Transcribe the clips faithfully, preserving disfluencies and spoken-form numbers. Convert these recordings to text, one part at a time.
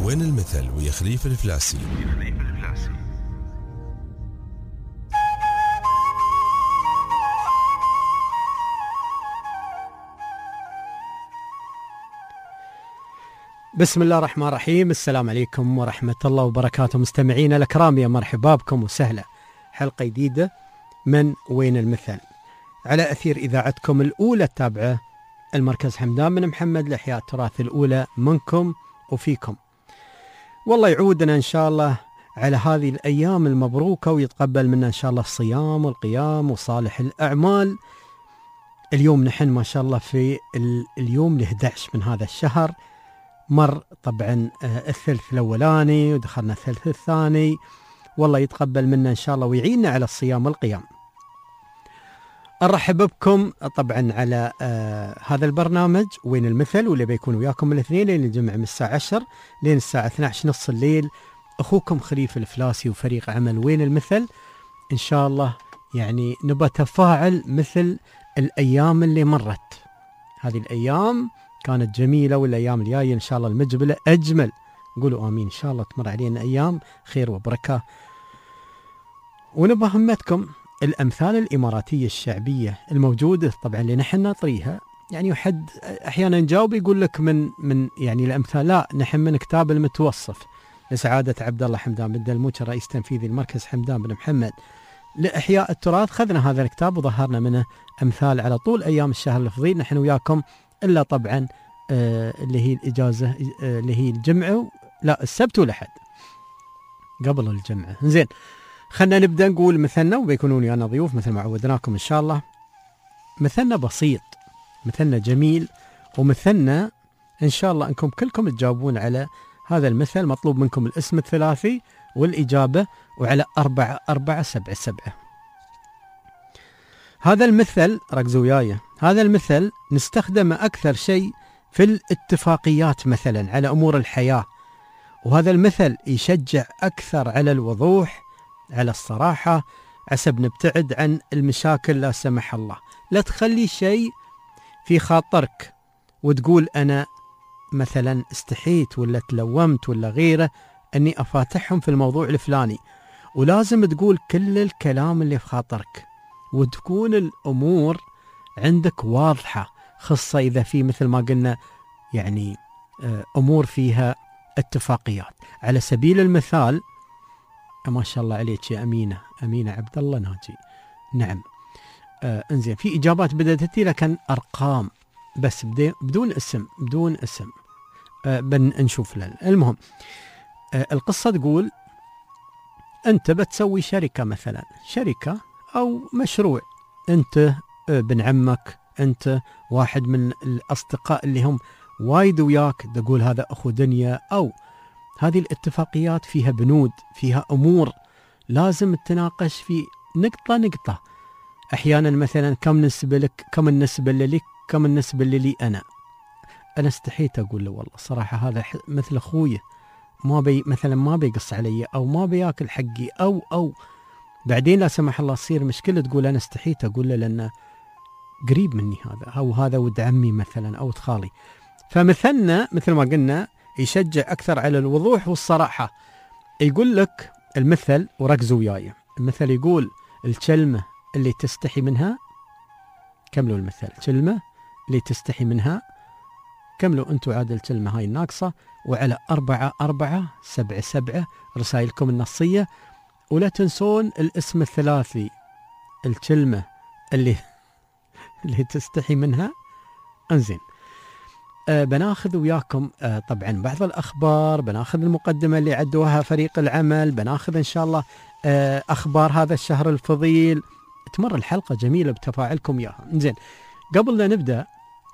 وين المثل ويا خليفة الفلاسي. بسم الله الرحمن الرحيم. السلام عليكم ورحمة الله وبركاته مستمعينا الأكرام، يا مرحبا بكم وسهلا. حلقة جديدة من وين المثل على أثير إذاعتكم الأولى التابعة المركز حمدان بن محمد لإحياء التراث، الأولى منكم وفيكم. والله يعودنا إن شاء الله على هذه الأيام المبروكة ويتقبل منا إن شاء الله الصيام والقيام وصالح الأعمال. اليوم نحن ما شاء الله في اليوم الأحد عشر من هذا الشهر، مر طبعا الثلث الأولاني ودخلنا الثلث الثاني. والله يتقبل منا إن شاء الله ويعيننا على الصيام والقيام. أرحب بكم طبعا على آه هذا البرنامج وين المثل، واللي بيكون وياكم الاثنين لين الجمعة من الساعة عشرة لين الساعة اثنتي عشرة نص الليل. أخوكم خليفة الفلاسي وفريق عمل وين المثل. إن شاء الله يعني نبى تفاعل مثل الأيام اللي مرت. هذه الأيام كانت جميلة، والأيام الجاية إن شاء الله المجبلة أجمل. قولوا آمين. إن شاء الله تمر علينا أيام خير وبركة. ونبى همتكم الأمثال الإماراتية الشعبية الموجودة طبعا اللي نحن نطريها. يعني حد أحيانا نجاوب يقول لك من من يعني الأمثال، لا نحن من كتاب المتوصف لسعادة عبد الله حمدان بن دلموش رئيس تنفيذي المركز حمدان بن محمد لإحياء التراث. خذنا هذا الكتاب وظهرنا منه أمثال على طول أيام الشهر الفضيل نحن وياكم، إلا طبعا آه اللي هي الإجازة آه اللي هي الجمعة، لا السبت والأحد قبل الجمعة. زين، خلنا نبدأ نقول مثلنا، وبيكونون ويانا ضيوف مثل ما عودناكم إن شاء الله. مثلنا بسيط، مثلنا جميل، ومثلنا إن شاء الله أنكم كلكم تجاوبون على هذا المثل. مطلوب منكم الاسم الثلاثي والإجابة، وعلى أربعة أربعة سبعة سبعة. هذا المثل ركزوا وياي، هذا المثل نستخدمه أكثر شيء في الاتفاقيات مثلا على أمور الحياة، وهذا المثل يشجع أكثر على الوضوح، على الصراحة، عسب نبتعد عن المشاكل لا سمح الله. لا تخلي شيء في خاطرك وتقول أنا مثلا استحيت ولا تلومت ولا غيره أني أفاتحهم في الموضوع الفلاني، ولازم تقول كل الكلام اللي في خاطرك، وتكون الأمور عندك واضحة، خاصة إذا في مثل ما قلنا يعني أمور فيها اتفاقيات. على سبيل المثال، ما شاء الله عليك يا أمينة، أمينة عبد الله ناجي. نعم آه انزين، في إجابات بدأت تأتي لكن أرقام بس بدون اسم، بدون اسم آه بنشوف لها. المهم آه القصة تقول أنت بتسوي شركة مثلا، شركة أو مشروع، أنت آه بن عمك، أنت واحد من الأصدقاء اللي هم وايد وياك، تقول هذا أخو دنيا. أو هذه الاتفاقيات فيها بنود، فيها أمور لازم تناقش في نقطة نقطة. أحيانا مثلا كم نسبة لك، كم النسبة لك، كم النسبة لي أنا. أنا استحيت أقول له والله صراحة هذا مثل أخوي، ما بي مثلا ما بيقص علي أو ما بياكل حقي، أو أو بعدين لا سمح الله تصير مشكلة تقول أنا استحيت أقول له لأنه قريب مني هذا، أو هذا ود عمي مثلا أو خالي. فمثلنا مثل ما قلنا يشجع أكثر على الوضوح والصراحة. يقول لك المثل، وركزوا وياي، المثل يقول الكلمة اللي تستحي منها، كملوا المثل، كلمة اللي تستحي منها، كملوا أنتوا عاد الكلمة هاي الناقصة. وعلى أربعة أربعة سبعة سبعة رسائلكم النصية. ولا تنسون الاسم الثلاثي، الكلمة اللي اللي تستحي منها. انزين آه بناخذ وياكم آه طبعا بعض الأخبار، بناخذ المقدمة اللي عدوها فريق العمل، بناخذ إن شاء الله آه أخبار هذا الشهر الفضيل. تمر الحلقة جميلة بتفاعلكم إياها. زين، قبل لا نبدأ،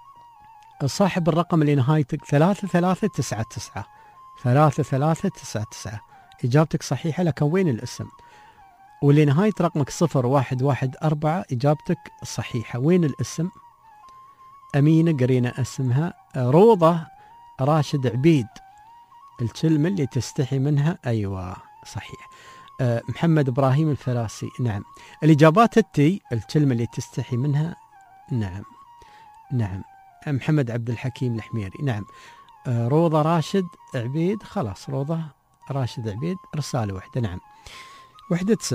صاحب الرقم اللي نهايته ثلاثة ثلاثة تسعة تسعة ثلاثة ثلاثة تسعة تسعة إجابتك صحيحة، لكن وين الاسم؟ واللي نهاية رقمك صفر واحد واحد أربعة إجابتك صحيحة، وين الاسم؟ أمينة قرينا اسمها. روضة راشد عبيد، الكلمة اللي تستحي منها، أيوة صحيح. أه محمد إبراهيم الفلاسي، نعم. الإجابات التي، الكلمة اللي تستحي منها، نعم نعم. محمد عبد الحكيم الحميري، نعم. آه روضة راشد عبيد، خلاص روضة راشد عبيد رسالة واحدة. نعم وحدة ست.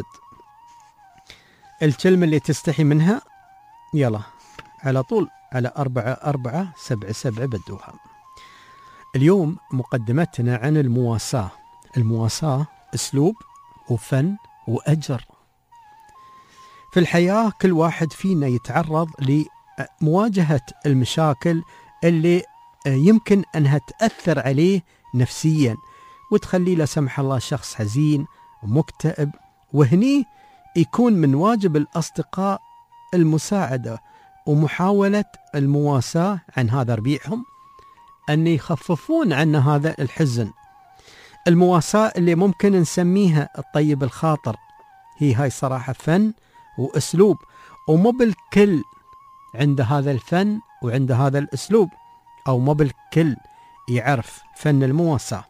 الكلمة اللي تستحي منها يلا على طول على أربعة أربعة سبعة سبعة بدوها. اليوم مقدمتنا عن المواساة. المواساة أسلوب وفن وأجر. في الحياة كل واحد فينا يتعرض لمواجهة المشاكل اللي يمكن أنها تأثر عليه نفسيا وتخليه لا سمح الله شخص حزين ومكتئب، وهني يكون من واجب الأصدقاء المساعدة ومحاولة المواساة عن هذا ربيعهم، أن يخففون عنا هذا الحزن. المواساة اللي ممكن نسميها الطيب الخاطر، هي هاي صراحة فن وأسلوب، ومو بالكل عند هذا الفن وعند هذا الأسلوب، أو مو بالكل يعرف فن المواساة.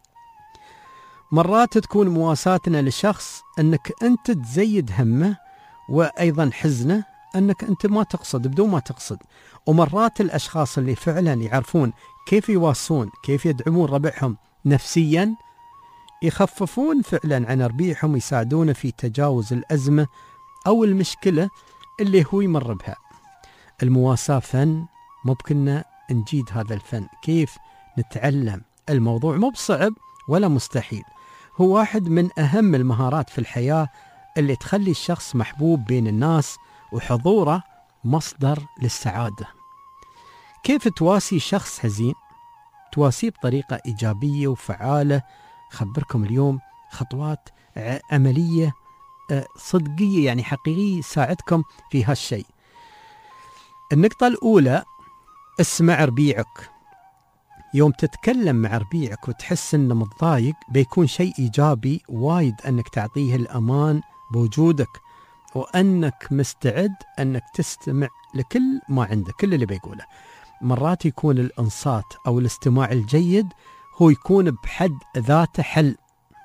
مرات تكون مواساتنا لشخص أنك أنت تزيد همه وأيضا حزنه أنك أنت ما تقصد بدون ما تقصد. ومرات الأشخاص اللي فعلا يعرفون كيف يواسون، كيف يدعمون ربعهم نفسيا، يخففون فعلا عن ربيعهم، يساعدونه في تجاوز الأزمة أو المشكلة اللي هو يمر بها. المواساة فن، ممكن نجيد هذا الفن. كيف نتعلم؟ الموضوع مو بصعب ولا مستحيل، هو واحد من أهم المهارات في الحياة اللي تخلي الشخص محبوب بين الناس وحضوره مصدر للسعادة. كيف تواسي شخص حزين؟ تواسيه بطريقة إيجابية وفعالة. خبركم اليوم خطوات عملية صدقية يعني حقيقية تساعدكم في هالشيء. النقطة الأولى، اسمع ربيعك. يوم تتكلم مع ربيعك وتحس انه متضايق، بيكون شيء ايجابي وايد انك تعطيه الامان بوجودك، وانك مستعد انك تستمع لكل ما عنده، كل اللي بيقوله. مرات يكون الانصات او الاستماع الجيد هو يكون بحد ذاته حل.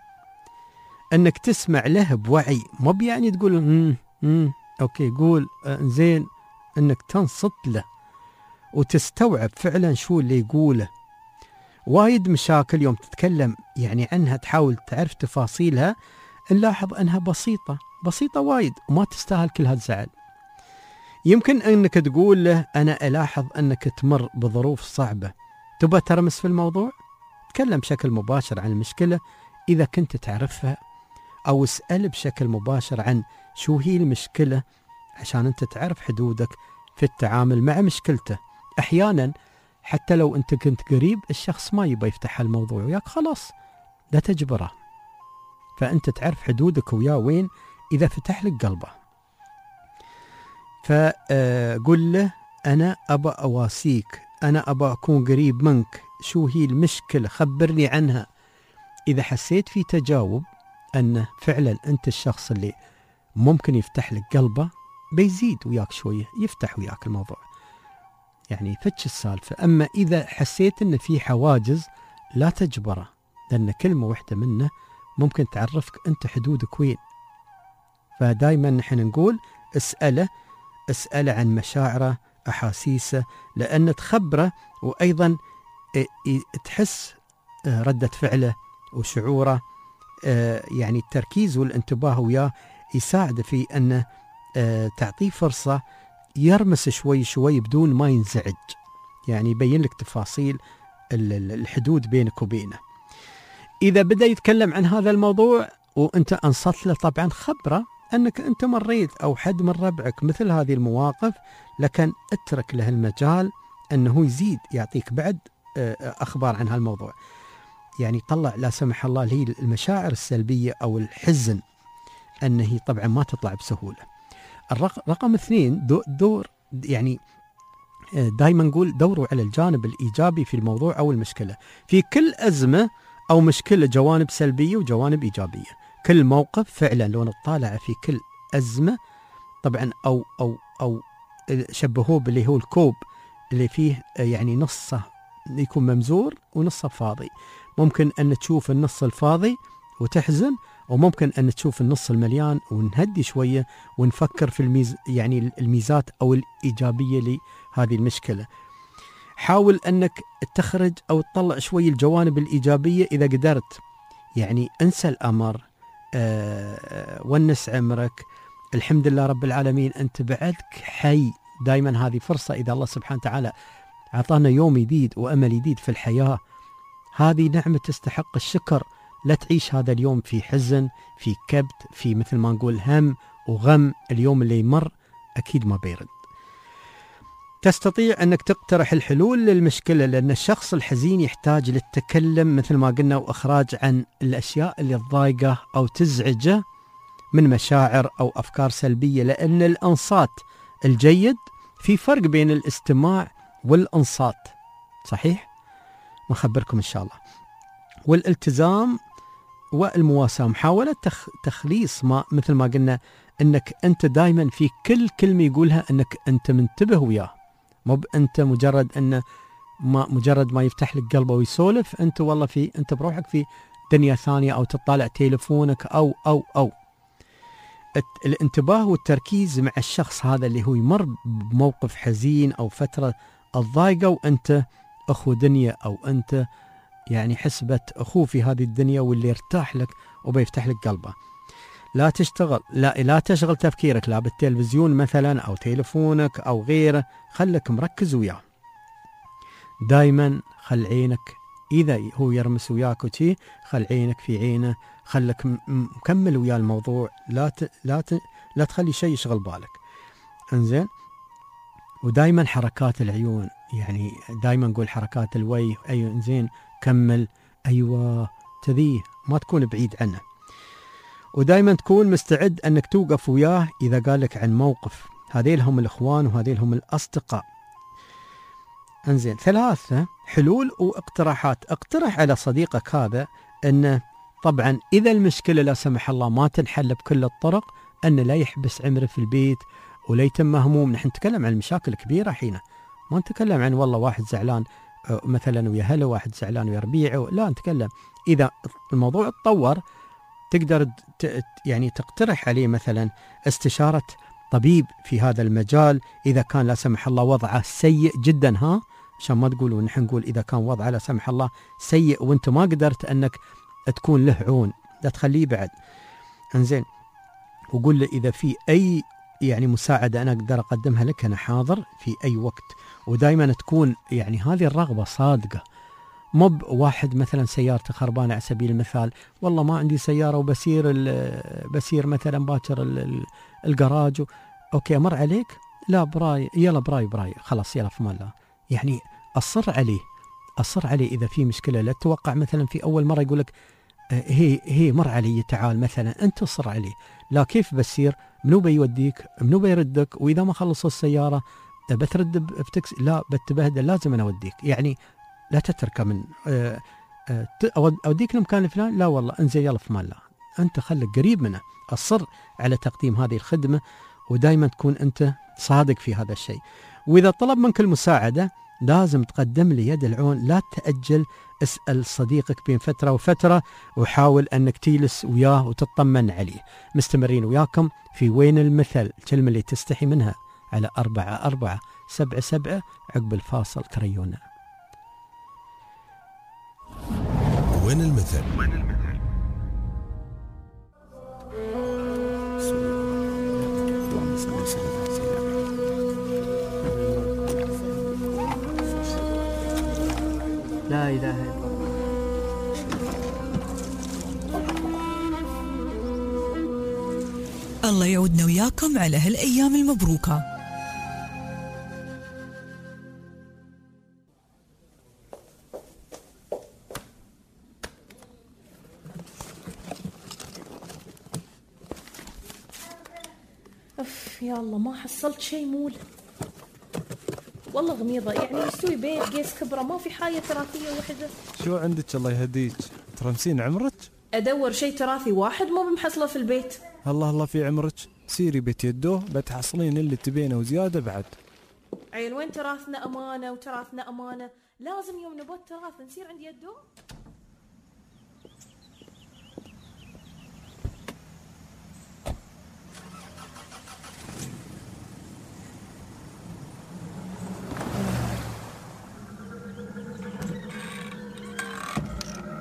انك تسمع له بوعي، مو يعني تقول امم امم اوكي قول آه زين، انك تنصت له وتستوعب فعلا شو اللي يقوله. وايد مشاكل يوم تتكلم يعني عنها تحاول تعرف تفاصيلها، نلاحظ انها بسيطة بسيطة وايد وما تستاهل كل هالزعل. يمكن انك تقول له انا الاحظ انك تمر بظروف صعبة، تبى ترمس في الموضوع؟ تكلم بشكل مباشر عن المشكلة اذا كنت تعرفها، او اسأل بشكل مباشر عن شو هي المشكلة عشان انت تعرف حدودك في التعامل مع مشكلته. احيانا حتى لو انت كنت قريب الشخص ما يبى يفتح الموضوع وياك، خلاص لا تجبره، فانت تعرف حدودك وياه وين اذا فتح لك قلبه. فقل له انا ابى اواسيك، انا ابى اكون قريب منك، شو هي المشكلة خبرني عنها. اذا حسيت في تجاوب أن فعلا أنت الشخص اللي ممكن يفتح لك قلبه، بيزيد وياك شوية، يفتح وياك الموضوع، يعني فتش السالفة. أما إذا حسيت أن في حواجز لا تجبره، لأن كلمة واحدة منه ممكن تعرفك أنت حدودك وين. فدايما نحن نقول اسأله اسأله عن مشاعره أحاسيسه، لأن تخبره وأيضا تحس ردة فعله وشعوره. يعني التركيز والانتباه وياه يساعد في أنه تعطيه فرصة يرمس شوي شوي بدون ما ينزعج، يعني يبين لك تفاصيل الحدود بينك وبينه. إذا بدأ يتكلم عن هذا الموضوع وأنت أنصت له، طبعا خبره أنك أنت مريت أو حد من ربعك مثل هذه المواقف، لكن اترك له المجال أنه يزيد يعطيك بعد أخبار عن هالموضوع. يعني طلع لا سمح الله هي المشاعر السلبية أو الحزن، أنه طبعا ما تطلع بسهولة. الرقم اثنين، دور, دور يعني دايما نقول دوروا على الجانب الإيجابي في الموضوع أو المشكلة. في كل أزمة أو مشكلة جوانب سلبية وجوانب إيجابية. كل موقف فعلا لو نطالع في كل أزمة طبعا أو أو أو شبهوه باللي هو الكوب اللي فيه يعني نصه يكون ممزور ونصه فاضي. ممكن أن تشوف النص الفاضي وتحزن، وممكن أن تشوف النص المليان ونهدي شوية ونفكر في الميز يعني الميزات أو الإيجابية لهذه المشكلة. حاول أنك تخرج أو تطلع شوي الجوانب الإيجابية إذا قدرت. يعني انسى الأمر، أه ونس عمرك، الحمد لله رب العالمين أنت بعدك حي. دائما هذه فرصة، إذا الله سبحانه وتعالى أعطانا يوم جديد وأمل جديد في الحياة، هذه نعمة تستحق الشكر. لا تعيش هذا اليوم في حزن، في كبت، في مثل ما نقول هم وغم. اليوم اللي يمر أكيد ما بيرد. تستطيع أنك تقترح الحلول للمشكلة، لأن الشخص الحزين يحتاج للتكلم مثل ما قلنا وإخراج عن الأشياء اللي تضايقه أو تزعجه من مشاعر أو أفكار سلبية، لأن الأنصات الجيد في فرق بين الاستماع والأنصات، صحيح؟ نخبركم إن شاء الله. والالتزام والمواساة، محاولة تخ... تخليص ما مثل ما قلنا أنك أنت دائما في كل كلمة يقولها أنك أنت منتبه وياه، مو أنت مجرد أنه ما مجرد ما يفتح لك قلبه ويسولف أنت والله في أنت بروحك في دنيا ثانية، أو تطالع تليفونك أو أو أو الانتباه والتركيز مع الشخص هذا اللي هو يمر بموقف حزين أو فترة الضايقة، وأنت أخو دنيا أو أنت يعني حسبة أخوه في هذه الدنيا، واللي يرتاح لك وبيفتح لك قلبه. لا تشتغل لا لا تشغل تفكيرك لا بالتلفزيون مثلا أو تليفونك أو غيره، خلك مركز وياه. دايما خل عينك إذا هو يرمس وياك وشي، خل عينك في عينه، خلك مكمل ويا الموضوع، لا ت... لا ت... لا تخلي شيء يشغل بالك. انزين. ودايما حركات العيون، يعني دايما نقول حركات الوجه، ايوه انزين كمل، ايوه تذيه، ما تكون بعيد عنه. ودايما تكون مستعد انك توقف وياه اذا قالك عن موقف. هذيل هم الاخوان وهذيل هم الاصدقاء. انزين. ثلاثة حلول واقتراحات. اقترح على صديقك هذا انه طبعا إذا المشكلة لا سمح الله ما تنحل بكل الطرق، أن لا يحبس عمره في البيت ولا يتم مهموم. نحن نتكلم عن مشاكل كبيرة حين ما نتكلم عن والله واحد زعلان مثلا ويا هلا، واحد زعلان ويا ربيعه، لا نتكلم إذا الموضوع تطور تقدر يعني تقترح عليه مثلا استشارة طبيب في هذا المجال إذا كان لا سمح الله وضعه سيء جدا، ها عشان ما تقولوا نحن نقول إذا كان وضعه لا سمح الله سيء وانت ما قدرت أنك تكون له عون، لا تخليه بعد. انزين. وقول له اذا في اي يعني مساعده انا اقدر اقدمها لك انا حاضر في اي وقت. ودائما تكون يعني هذه الرغبه صادقه، مو واحد مثلا سيارته خربانه على سبيل المثال، والله ما عندي سياره وبسير بسير مثلا باكر الجراج، اوكي امر عليك، لا براي يلا براي براي خلاص يلا في مال. يعني اصر عليه أصر عليه إذا في مشكلة. لا تتوقع مثلا في أول مرة يقول لك هي هي مر علي تعال مثلا، أنت تصر عليه، لا كيف بسير، منو بيوديك، منو بيردك، وإذا ما خلصوا السيارة بترد بتكس، لا بتبهدل لازم أنا أوديك. يعني لا تترك من أه أه أوديك لمكان الفلاني، لا والله انزل يلا في مال، لا أنت خلك قريب منه. أصر على تقديم هذه الخدمة، ودائما تكون أنت صادق في هذا الشيء. وإذا طلب منك المساعدة لازم تقدم لي يد العون، لا تأجل، اسأل صديقك بين فترة وفترة وحاول أنك تجلس وياه وتطمن عليه. مستمرين وياكم في وين المثل، الكلمة اللي تستحي منها، على أربعة أربعة سبعة سبعة. عقب الفاصل تريونا. وين المثل؟ وين المثل؟ لا إله إلا الله. الله يعودنا وياكم على هالأيام المبروكة. أف يا الله ما حصلت شيء مول، والله غميضة. يعني نسوي بيت قيس كبرى ما في حاجة تراثية وحدة. شو عندك الله يهديك؟ ترمسين عمرك؟ أدور شيء تراثي واحد مو بمحصلة في البيت. الله الله في عمرك، سيري بيت يدوه بتحصلين اللي تبينه وزيادة بعد. عيل وين تراثنا أمانة وتراثنا أمانة، لازم يوم نبوت تراث نصير عند يدوه.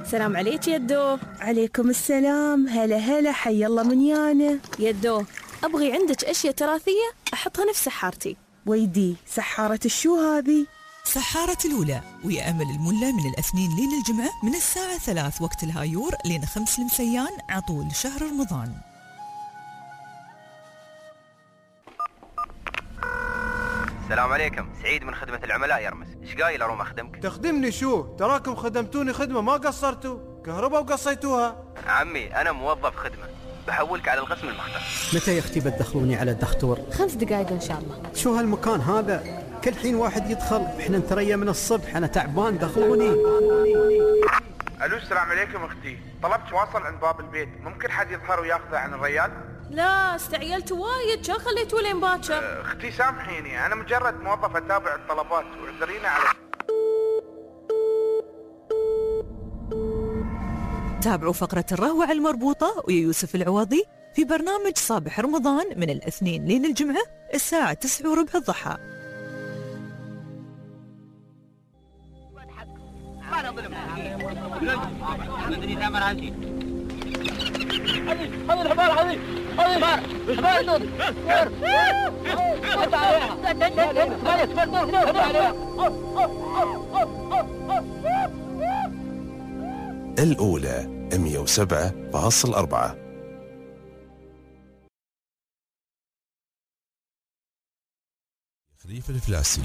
سلام عليك يدو. عليكم السلام. هلا هلا، حي الله من يانا. يدو أبغي عندك أشياء تراثية أحطها نفس سحارتي. ويدي سحارة الشو هذه؟ سحارة الأولى ويا أمل الملة من الاثنين لين الجمعة من الساعة ثلاث وقت الهايور لين خمس المسيان عطول شهر رمضان. السلام عليكم، سعيد من خدمة العملاء يرمس. ايش قايل اروم اخدمك؟ تخدمني شو؟ تراكم خدمتوني خدمة ما قصرتوا، كهرباء وقصيتوها. عمي انا موظف خدمة، بحولك على القسم المختص. متى يا اختي بتدخلوني على الدكتور؟ خمس دقائق إن شاء الله. شو هالمكان هذا؟ كل حين واحد يدخل، احنا نتريا من الصبح، انا تعبان دخلوني. الو السلام عليكم اختي، طلبت واصل عند باب البيت، ممكن حد يظهر وياخذه عن الريال؟ لا استعجلت وايد، شو خليته لين باكر؟ أه اختي سامحيني، انا مجرد موظف اتابع الطلبات واعذرينا على. تابعوا فقرة الرهوة المربوطة ويا يوسف العوضي في برنامج صباح رمضان من الاثنين لين الجمعة الساعة تسعة وربع الضحى. الأولى مئة وسبعة فاصلة أربعة. خليفة الفلاسي.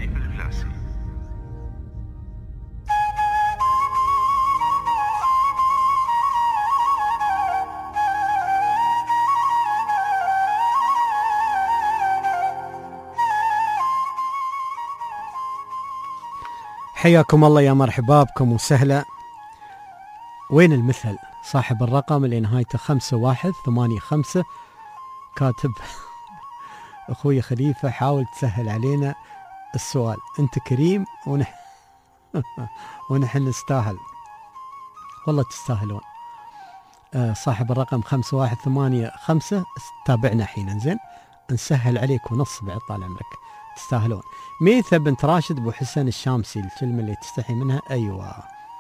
حياكم الله، يا مرحبا بكم وسهلا. وين المثل؟ صاحب الرقم اللي نهايته خمسة واحد ثمانية خمسة كاتب أخوي خليفة حاول تسهل علينا السؤال، أنت كريم ونح ونحن نستاهل. والله تستاهلون. آه صاحب الرقم خمسة واحد ثمانية خمسة تابعنا حين زين نسهل عليك ونص بعد طال عمرك، تستاهلون. ميثة بنت راشد بو حسن الشامسي، الكلمة اللي تستحي منها أيوة.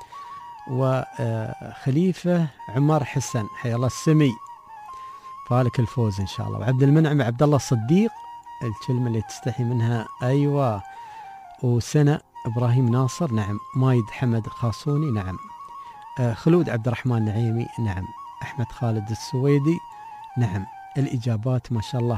وخليفة عمر حسن حيا الله السمي، فالك الفوز إن شاء الله. وعبد المنعم عبد الله الصديق، الكلمة اللي تستحي منها أيوة. وسنة إبراهيم ناصر نعم. مايد حمد خاصوني نعم. خلود عبد الرحمن نعيمي نعم. أحمد خالد السويدي نعم. الإجابات ما شاء الله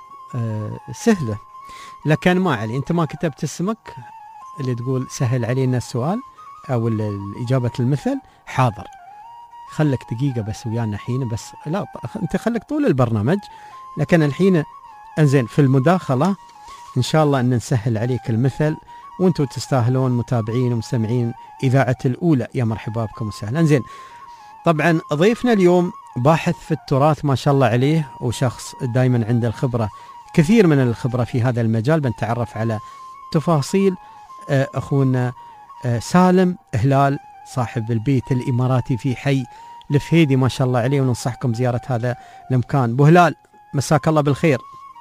سهلة، لكن ما علي، أنت ما كتبت اسمك اللي تقول سهل علينا السؤال أو الإجابة المثل. حاضر، خلك دقيقة بس ويانا حين، بس لا أنت خلك طول البرنامج، لكن الحين أنزين في المداخلة إن شاء الله أن نسهل عليك المثل، وأنتوا تستاهلون متابعين ومستمعين إذاعة الأولى. يا مرحبا بكم وسهلا. أنزين طبعا ضيفنا اليوم باحث في التراث ما شاء الله عليه، وشخص دائما عنده الخبرة، كثير من الخبرة في هذا المجال. بنتعرف على تفاصيل أخونا سالم هلال صاحب البيت الإماراتي في حي الفهيدي ما شاء الله عليه، وننصحكم زيارة هذا المكان. بو هلال مساك الله بالخير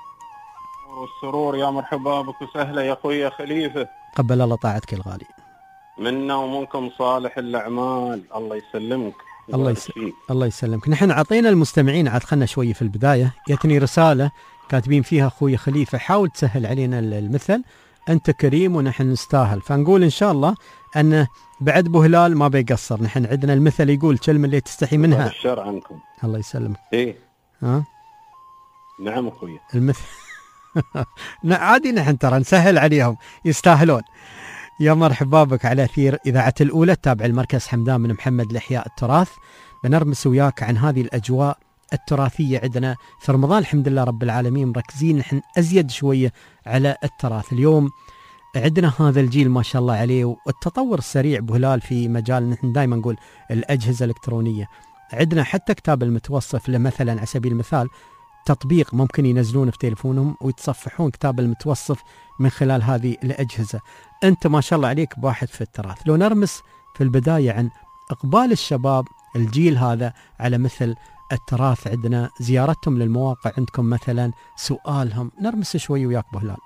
والسرور، يا مرحبا بك وسهلا يا أخوي خليفة. قبل الله طاعتك الغالي. منا ومنكم صالح الأعمال، الله يسلمك. الله يسلمك. الله يسلمك. نحن عطينا المستمعين عاد خلنا شوي في البداية، جتني رسالة كاتبين فيها أخوي خليفة حاول تسهل علينا المثل، أنت كريم ونحن نستاهل. فنقول إن شاء الله أن بعد بو هلال ما بيقصر. نحن عندنا المثل يقول كلمة اللي تستحي منها. الشر عنكم. الله يسلمك. إيه ها نعم أخوي المثل عادي، نحن ترى نسهل عليهم يستاهلون. يا مرحبا بك على أثير إذاعة الأولى، تابع المركز حمدان من محمد لإحياء التراث. بنرمس وياك عن هذه الأجواء التراثية عندنا في رمضان. الحمد لله رب العالمين مركزين نحن أزيد شوية على التراث. اليوم عندنا هذا الجيل ما شاء الله عليه والتطور السريع بهلال في مجال، نحن دائما نقول الأجهزة الإلكترونية. عندنا حتى كتاب المتوصف، مثلا على سبيل المثال تطبيق ممكن ينزلونه في تليفونهم ويتصفحون كتاب المتوصف من خلال هذه الأجهزة. أنت ما شاء الله عليك باحث في التراث. لو نرمس في البداية عن إقبال الشباب الجيل هذا على مثل التراث، عندنا زيارتهم للمواقع عندكم مثلا، سؤالهم، نرمس شوي وياك ابو هلال.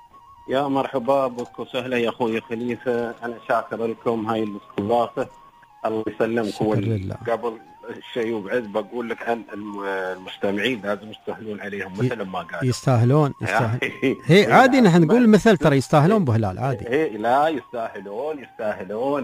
يا مرحبا بك وسهلا يا اخوي خليفه، انا شاكر لكم هاي الاستضافه الله يسلمك. هو شكر لله. قبل الشيء وبعد بقول لك أن الم- المستمعين لازم يستاهلون عليهم مثل ما قال. يستاهلون يستاهل. هي عادي نحن نقول مثل ترى يستاهلون بهلال عادي. هي لا يستاهلون يستاهلون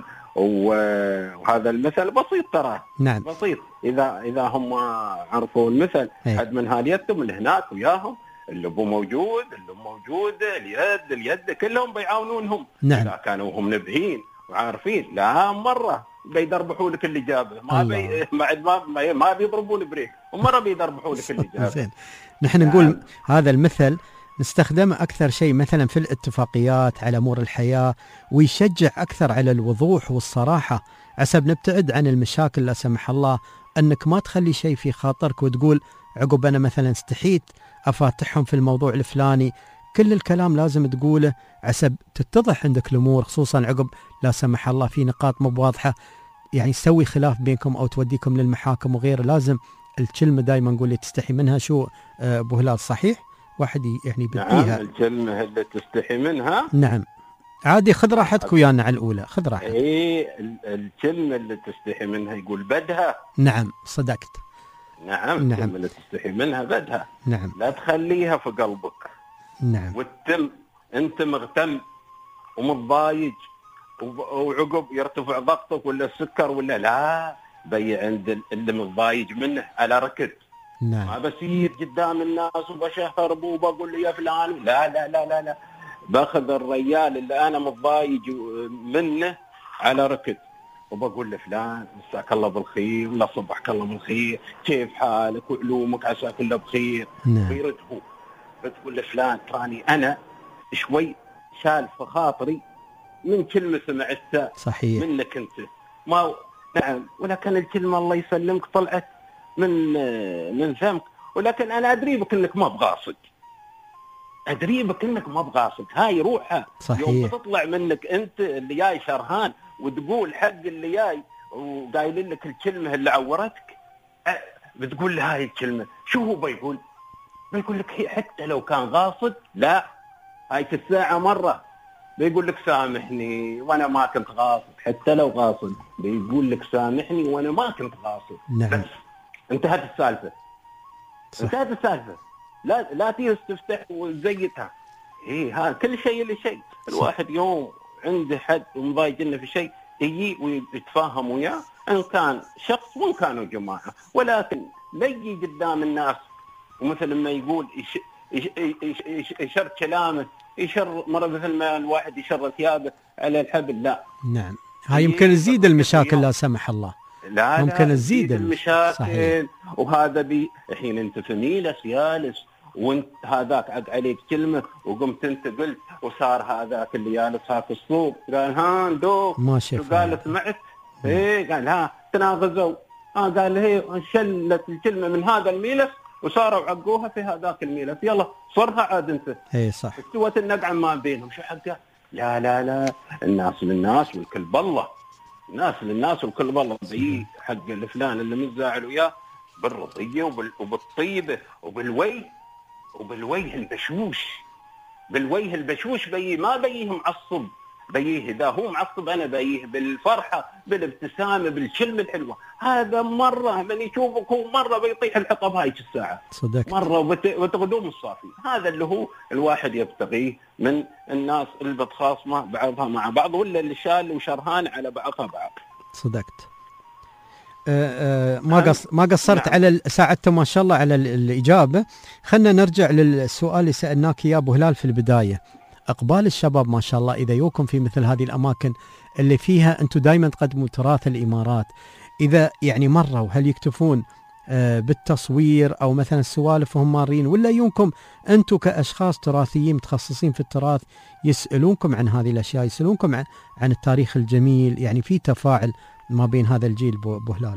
و- وهذا المثل بسيط ترى. نعم. بسيط. إذا إذا هم عرفوا المثل هي. حد من هاليتهم اللي هناك وياهم، اللي ابو موجود اللي موجود اليد اليد كلهم بيعاونونهم. نعم. إذا كانوا هم نبهين وعارفين لا مرة بيدربحوا لك الإجابة، ما بي بعد ما ما- ما بيضربون بريك، ومرة بيدربحوا لك الإجابة. زين. نحن نقول هذا المثل نستخدمه أكثر شيء مثلا في الاتفاقيات على أمور الحياة، ويشجع أكثر على الوضوح والصراحة، عسب نبتعد عن المشاكل لا سمح الله، أنك ما تخلي شيء في خاطرك وتقول عقب أنا مثلا استحيت أفاتحهم في الموضوع الفلاني. كل الكلام لازم تقوله عسب تتضح عندك الأمور، خصوصا عقب لا سمح الله في نقاط مو واضحة يعني تسوي خلاف بينكم أو توديكم للمحاكم وغيره. لازم الكلمة دائما نقول لي تستحي منها شو أبو هلال، صحيح؟ واحد يعني بديها. نعم الكلمة اللي تستحي منها. نعم عادي، خذ راحتك ويانا على الأولى، خذ راحتك. ايه ال- الكلمة اللي تستحي منها يقول بدها. نعم صدقت. نعم. نعم. الكلمة اللي تستحي منها بدها. نعم. لا تخليها في قلبك. نعم. والتم انت مغتم ومتضايج وب- وعقب يرتفع ضغطك ولا السكر ولا لا، بي عند اللي متضايج منه على ركض. نعم. ما بصير قدام الناس وبشهر وبقول له يا فلان، لا لا لا لا لا، باخذ الرجال اللي انا متضايج منه على ركض وبقول له فلان مساك الله بالخير ولا صبحك الله بالخير، كيف حالك وعلومك عساك الله بخير. نعم. ويرتبوا بتقول له فلان تراني انا شوي شال في خاطري من كلمه سمعتها صحيح. منك انت. ما نعم، ولكن الكلمه الله يسلمك طلعت من من فمك، ولكن انا ادري بك انك ما بغاصد، ادري بك انك ما بغاصد. هاي روحها. صحيح. يوم تطلع منك انت اللي جاي شرهان وتقول حق اللي جاي وقايل لك الكلمه اللي عورتك، أه بتقول له هاي الكلمه شو هو بيقول؟ بيقول لك هي حتى لو كان غاصد لا، هاي في الساعه مره بيقول لك سامحني وانا ما كنت غاصد. حتى لو غاصد بيقول لك سامحني وانا ما كنت غاصد. نعم. بس انتهت السالفه. انتهت السالفه. لا لا تيجي تفتح وتزيتها. ايه ها كل شيء لشيء. الواحد يوم عنده حد ومضايقنا في شيء يجي ويتفاهم وياه، ان كان شخص وان كانوا جماعه، ولكن لا يجي قدام الناس ومثل ما يقول يش يش يش يش يشر كلامه، يشر مره مثل ما الواحد يشر ثيابه على الحبل. لا. نعم. هاي يمكن تزيد المشاكل لا سمح الله. لا ممكن لا تزيد المشاكل. صحيح. وهذا بي الحين انت في ميلس يالس وانت هذاك عد عليك كلمه وقمت انت قلت وصار هذاك اللي جالس هاك الصوب قال ها ندوق ما شاف. قال سمعت. ايه قال ها تناغزوا. اه قال هي شلت الكلمه من هذا الميلس وصاروا عقوها في هذاك الميلس، يلا صرها عاد انت. اي صح. استوت النقعه ما بينهم. شو حقه؟ لا لا لا، الناس للناس والكل بالله. الناس للناس والكل بالله. بي حق الفلان اللي متزاعل وياه بالرضيه وبال... وبالطيبه وبالوجه وبالوجه البشوش. بالوجه البشوش بي ما بيه معصب، بيه اذا هو معصب انا بيه بالفرحه بالابتسامه بالكلمه الحلوه. هذا مره من يشوفك هو مره بيطيح الحطب هاي الساعه. صدقت. مره وبت... وتغدوم الصافي. هذا اللي هو الواحد يبتغيه من الناس اللي بتخاصمه بعضها مع بعض، ولا اللي شال وشرهان على بعضها بعض. صدقت. أه أه ما قص ما قصرت. نعم. على ساعدته ما شاء الله على الإجابة. خلنا نرجع للسؤال اللي سألناك يا أبو هلال في البداية. أقبال الشباب ما شاء الله إذا يوكم في مثل هذه الأماكن اللي فيها أنتم دائما تقدموا تراث الإمارات، إذا يعني مروا هل يكتفون أه بالتصوير أو مثلا سوالف وهم مارين، ولا يومكم أنتم كأشخاص تراثيين متخصصين في التراث يسألونكم عن هذه الأشياء، يسألونكم عن, عن التاريخ الجميل؟ يعني في تفاعل ما بين هذا الجيل بو هلال؟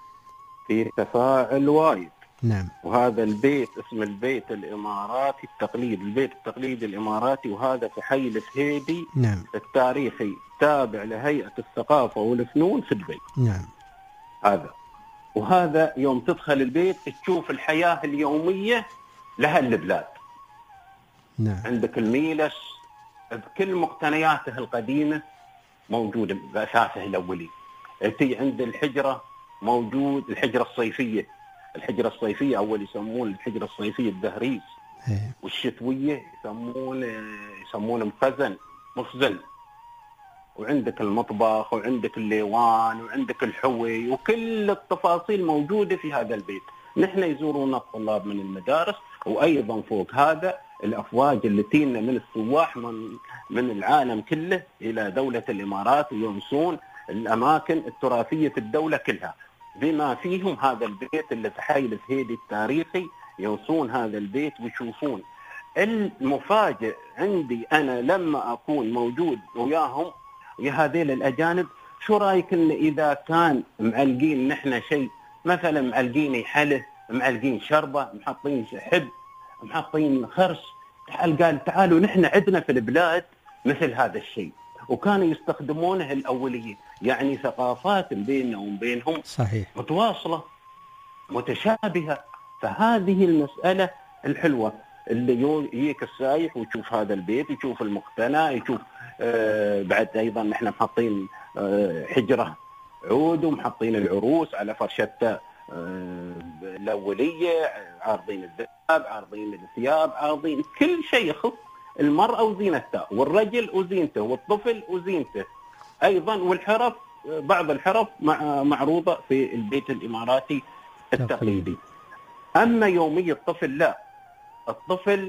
في تفاعل وايد. نعم. وهذا البيت اسم البيت الإماراتي التقليد، البيت التقليدي الإماراتي، وهذا في حي الفهيدي. نعم. التاريخي تابع لهيئة الثقافة والفنون في دبي. نعم. هذا وهذا يوم تدخل البيت تشوف الحياة اليومية لهالبلاد. نعم. عندك الميلس بكل مقتنياته القديمة موجودة بأساسه الأولي، تي عند الحجرة موجود الحجرة الصيفية، الحجرة الصيفية أول يسمون الحجرة الصيفية الدهريز، والشتوية يسمون يسمون مخزن مخزن، وعندك المطبخ وعندك الليوان وعندك الحوي، وكل التفاصيل موجودة في هذا البيت. نحن يزورون الطلاب من المدارس، وأيضا فوق هذا الأفواج اللي تينا من السواح من من العالم كله إلى دولة الإمارات، وينسون الأماكن التراثية في الدولة كلها بما فيهم هذا البيت اللي في حي الفهيدي التاريخي. ينسون هذا البيت ويشوفون. المفاجئ عندي أنا لما أكون موجود وياهم يا هذيل الأجانب، شو رأيك إن إذا كان معلقين نحن شيء مثلا معلقين حله، معلقين شربة، محطين حب، محطين خرش، تعال قال تعالوا نحن عندنا في البلاد مثل هذا الشيء، وكانوا يستخدمونه الأوليين. يعني ثقافات بيننا وبينهم صحيح متواصلة متشابهة. فهذه المسألة الحلوة اللي يجيك السايح ويشوف هذا البيت، يشوف المقتنى، يشوف آه بعد أيضا نحن محطين آه حجرة عود، ومحطين العروس على فرشتة آه الأولية، عارضين الذهب، عارضين الثياب، عارضين كل شيء يخص المرأة وزينتها، والرجل وزينته، والطفل وزينته أيضا، والحرف بعض الحرف معروضة في البيت الإماراتي التقليدي. أما يومي الطفل لا، الطفل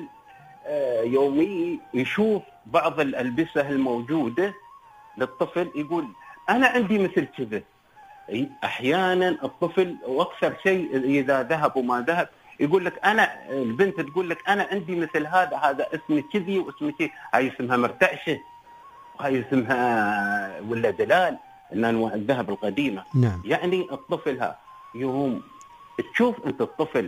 يومي يشوف بعض الألبسة الموجودة للطفل يقول أنا عندي مثل كذا. أحيانا الطفل وأكثر شيء إذا ذهب وما ذهب يقول لك أنا، البنت تقول لك أنا عندي مثل هذا، هذا اسمي كذي واسمي كذي، هاي اسمها مرتعشة وهاي اسمها ولا دلال، إن أنواع الذهب القديمة. نعم. يعني الطفل ها يوم تشوف أنت الطفل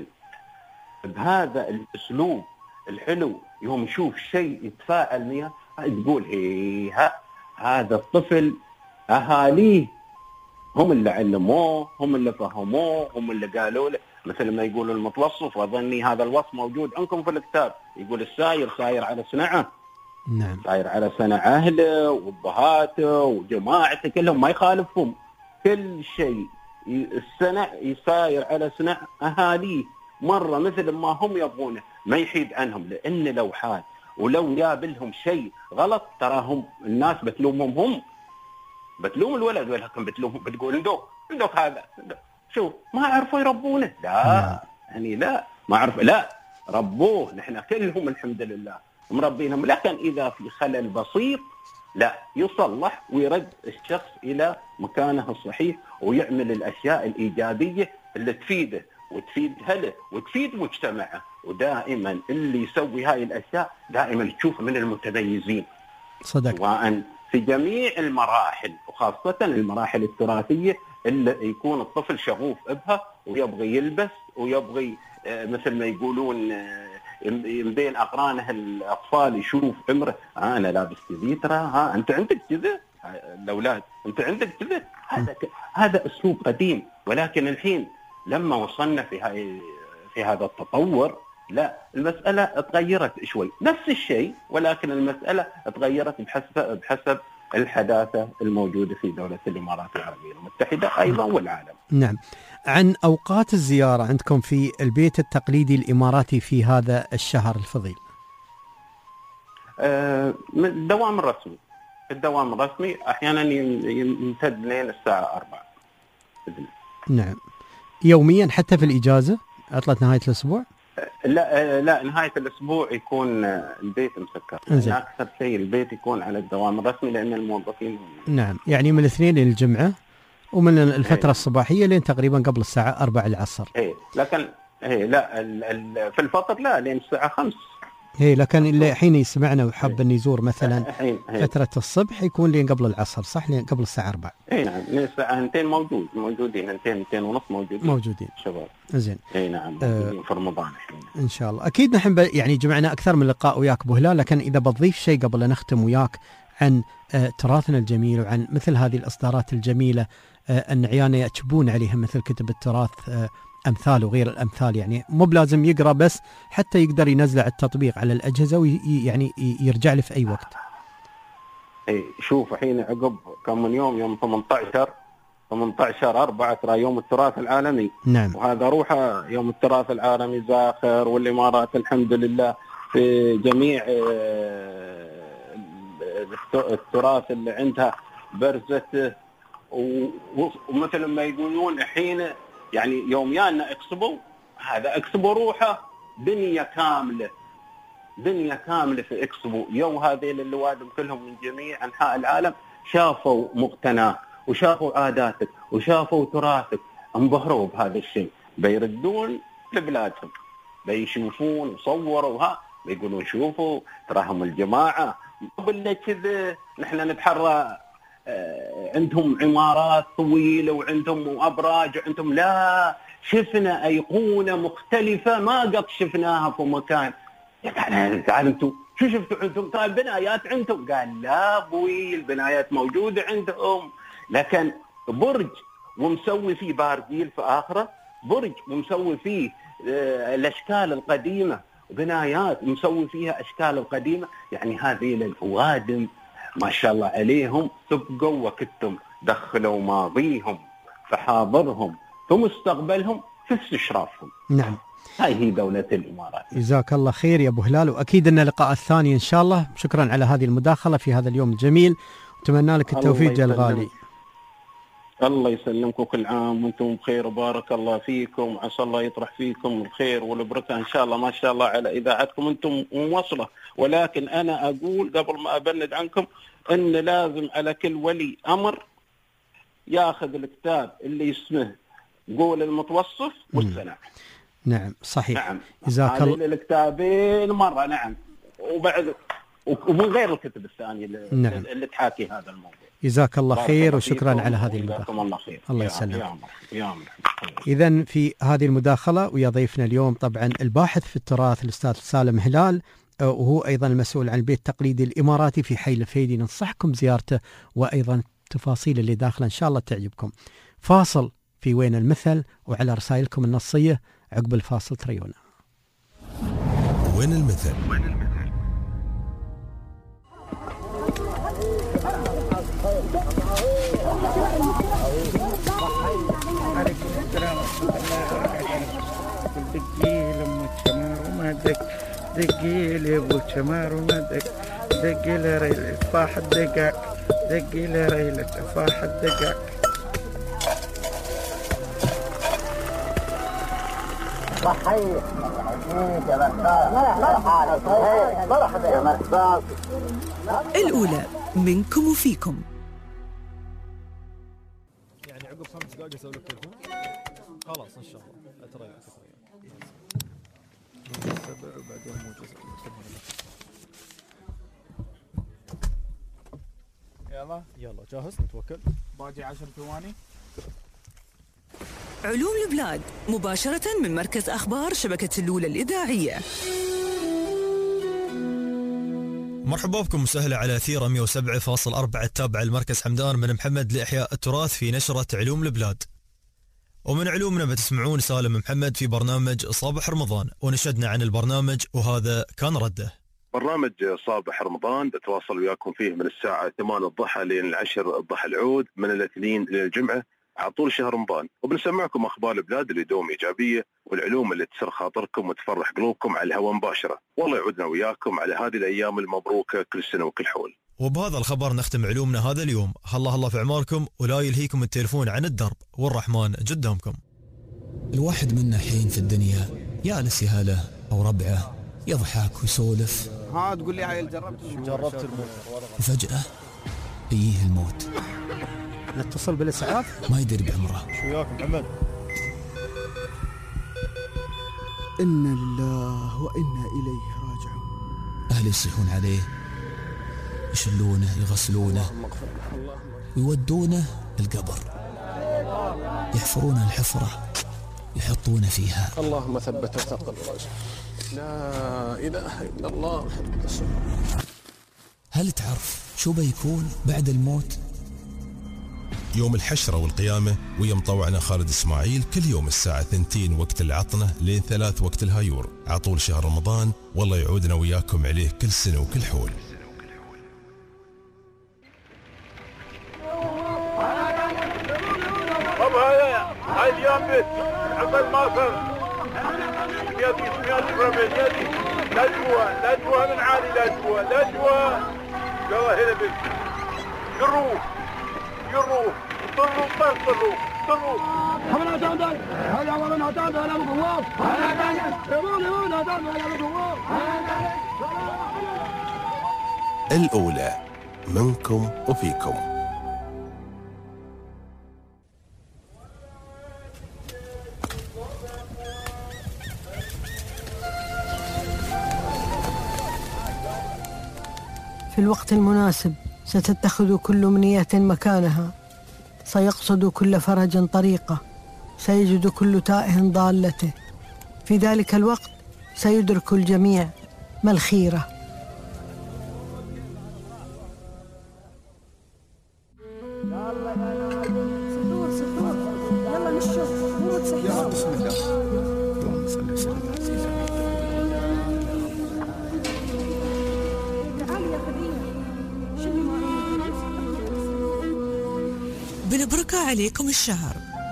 بهذا الأسلوب الحلو، يوم يشوف شيء يتفاعل معه تقول هي ها هذا الطفل أهاليه هم اللي علموه، هم اللي فهموه، هم اللي قالوا له. مثل ما يقولوا المتوصف، وظني هذا الوصف موجود عندكم في الكتاب، يقول الساير ساير على صنعه. نعم. ساير على صنع أهله وأبهاته وجماعته كلهم ما يخالفهم، كل شيء السنع يساير على صنع أهاليه مرة مثل ما هم يبغونه، ما يحيد عنهم. لأن لو حاد ولو يابلهم شيء غلط تراهم الناس بتلومهم، هم بتلوم الولد، ولكن بتلومهم بتقول ندوك ندوك هذا شوف ما عرفوا يربونه. لا يعني لا ما عرف، لا ربوه، نحن كلهم الحمد لله مربينهم. لكن إذا في خلل بسيط لا يصلح ويرد الشخص إلى مكانه الصحيح، ويعمل الأشياء الإيجابية اللي تفيده وتفيد أهله وتفيد مجتمعه. ودائما اللي يسوي هاي الأشياء دائما تشوف من المتميزين صدق، سواء في جميع المراحل، وخاصة المراحل التراثية اللي يكون الطفل شغوف بها ويبغي يلبس ويبغي مثل ما يقولون بين أقرانه الأطفال يشوف عمره آه أنا لابس كذي، ترى ها أنت عندك كذا، الأولاد أنت عندك كذا. هذا هذا أسلوب قديم، ولكن الحين لما وصلنا في هاي في هذا التطور لا، المسألة تغيرت شوي، نفس الشيء ولكن المسألة تغيرت بحسب بحسب الحداثة الموجودة في دولة الإمارات العربية المتحدة أيضا والعالم. نعم. عن أوقات الزيارة عندكم في البيت التقليدي الإماراتي في هذا الشهر الفضيل؟ آه الدوام الرسمي، الدوام الرسمي أحيانا يمتد لين الساعة أربعة. نعم. يوميا حتى في الإجازة عطلة نهاية الأسبوع؟ لا لا نهاية الأسبوع يكون البيت مسكر، يعني أكثر شيء البيت يكون على الدوام الرسمي لأن الموظفين. نعم، يعني من الاثنين للجمعة، ومن الفترة ايه. الصباحية لين تقريبا قبل الساعة أربعة العصر. إيه لكن إيه لا ال ال في الفطر لا لين الساعة خمس. إيه لكن اللي حين يسمعنا وحب أن يزور مثلا حين حين. فترة الصبح يكون لين قبل العصر صح، لين قبل الساعة أربعة. إيه نعم لين الساعة اثنتين موجود موجودين اثنتين اثنتين ونص موجودين موجودين شباب. زين. إيه نعم موجودين آه في رمضان الحين. إن شاء الله. أكيد نحن يعني جمعنا أكثر من لقاء وياك أبو هلال، لكن إذا بتضيف شيء قبل أن نختم وياك عن آه تراثنا الجميل وعن مثل هذه الإصدارات الجميلة آه أن عيانا يعتبون عليها مثل كتب التراث آه أمثال وغير الأمثال، يعني مو بلازم يقرأ بس حتى يقدر ينزل على التطبيق على الأجهزة ويعني يرجع له في أي وقت. إيه شوف الحين عقب كم من يوم يوم ثمانية عشر ثمانية عشر أربعة ترى يوم التراث العالمي. نعم. وهذا روحه يوم التراث العالمي زاخر، والإمارات الحمد لله في جميع التراث اللي عندها برزته، ومثل ما يقولون الحين يعني يوم يانا اكسبو، هذا اكسبو روحه دنيا كامله، دنيا كامله في اكسبو. يو هذيل اللوادم كلهم من جميع انحاء العالم شافوا مقتناه وشافوا عاداتك وشافوا تراثك، انبهروا بهذا الشيء، بيردون لبلادهم، بيشوفون وصوروا ها، بيقولون شوفوا تراهم الجماعه قبل كذا نحن نتحرى عندهم عمارات طويله وعندهم ابراج وعندهم، لا شفنا ايقونه مختلفه ما قد شفناها في مكان. يعني تعال انتم شو شفتوا عندهم؟ طيب بنايات عندهم، قال لا ابوي البنايات موجوده عندهم، لكن برج ومسوي فيه بارديل في اخره، برج ومسوي فيه الاشكال القديمه، بنايات مسوي فيها اشكال القديمه. يعني هذه الأوادم ما شاء الله عليهم سبقوا وقتهم، دخلوا ماضيهم في حاضرهم في مستقبلهم في استشرافهم. نعم. هاي هي دولة الإمارات. جزاك الله خير يا أبو هلال، وأكيد أن اللقاء الثاني إن شاء الله. شكرا على هذه المداخلة في هذا اليوم الجميل، وتمنى لك التوفيق يا الغالي. الله يسلمكم، كل عام وانتم بخير وبارك الله فيكم، عسى الله يطرح فيكم الخير والبركة إن شاء الله. ما شاء الله على إذاعتكم أنتم موصلة، ولكن أنا أقول قبل ما أبند عنكم أن لازم على كل ولي أمر ياخذ الكتاب اللي اسمه قول المتوصف والسنة. نعم صحيح. نعم. جزاك الله. هذه الكتابين مرة. نعم. وبعد ومن غير الكتب الثانية اللي, نعم. اللي تحاكي هذا الموضوع. جزاك الله خير وشكرا على هذه المداخلة. الله خير. الله يسلمك. إذا إذن في هذه المداخلة ويا ضيفنا اليوم طبعا الباحث في التراث الأستاذ سالم هلال، وهو أيضا المسؤول عن البيت التقليدي الإماراتي في حي الفيدي. ننصحكم زيارته، وأيضا التفاصيل اللي داخله إن شاء الله تعجبكم. فاصل في وين المثل، وعلى رسائلكم النصية عقب الفاصل تريونا. وين المثل؟ وين المثل؟ دقي لما تشمار وما دق، دقي لي ابو تشمار وما دق، دقي لي ريل تفاح الدقاق، دقي لي ريل تفاح الدقاق. صحيح مرحبا يا مرحبا. الأولى منكم وفيكم. يعني عقب خمس دقائق اسوي لك تليفون خلاص ان شاء الله. اتريق اتريق سبع وبعدين مو جزء. يلا يلا جاهز نتوكل. باقي عشر ثواني. علوم البلاد مباشرة من مركز أخبار شبكة الأولى الإذاعية. مرحبا بكم، مسهلة على أثير مئة وسبعة فاصلة أربعة التابع المركز حمدان من محمد لإحياء التراث في نشرة علوم البلاد. ومن علومنا بتسمعون سالم محمد في برنامج صباح رمضان، ونشدنا عن البرنامج وهذا كان رده. برنامج صباح رمضان بتواصل وياكم فيه من الساعة ثمانية الضحى لين العشر الضحى العود، من الاثنين للجمعة على طول شهر رمضان، وبنسمعكم أخبار البلاد اللي دوم إيجابية، والعلوم اللي تسر خاطركم وتفرح قلوبكم على الهواء مباشرة. والله يعودنا وياكم على هذه الأيام المبروكة كل سنة وكل حول. وبهذا الخبر نختم علومنا هذا اليوم. الله الله في عماركم، ولا يلهيكم التليفون عن الدرب، والرحمن قدامكم. الواحد منا حين في الدنيا يالس يهله أو ربعه، يضحك ويسولف. ها تقول لي عيل جربت جربت الموت، وفجأة يجيه الموت. نتصل بالإسعاف ما يدري بعمره. شو وياك محمد؟ إنا لله وإنا إليه راجعون. أهله يصيحون عليه، يشلونه يغسلونه ويودونه القبر، يحفرون الحفرة يحطونه فيها. اللهم ثبت ثقل الرجل، لا إله إلا الله. هل تعرف شو بيكون بعد الموت؟ يوم الحشرة والقيامة ويا مطوعنا خالد إسماعيل كل يوم الساعة اثنتين وقت العطنة لين ثلاث وقت الهايور عطول شهر رمضان. والله يعودنا وياكم عليه كل سنة وكل حول. هاي اليوم بس عقل ما صار يدي يدي ربي يدي لا جوا لا جوا من عالي لا جوا لا جوا يلا هنا بس قروا قروا طلوا طلوا طلوا حمل تعال هذا ولا تعال انا بقوام انا تعال يقول انا تعال انا بقوام الأولى منكم وفيكم. في الوقت المناسب ستتخذ كل أمنية مكانها، سيقصد كل فرج طريقه، سيجد كل تائه ضالته. في ذلك الوقت سيدرك الجميع ما الخيرة. سحور سحور يلا نشوف مو سحور. بسم الله اللهم صل وسلم على سيدنا تعالي يا خديجة شنو ما بنبركة عليكم الشهر.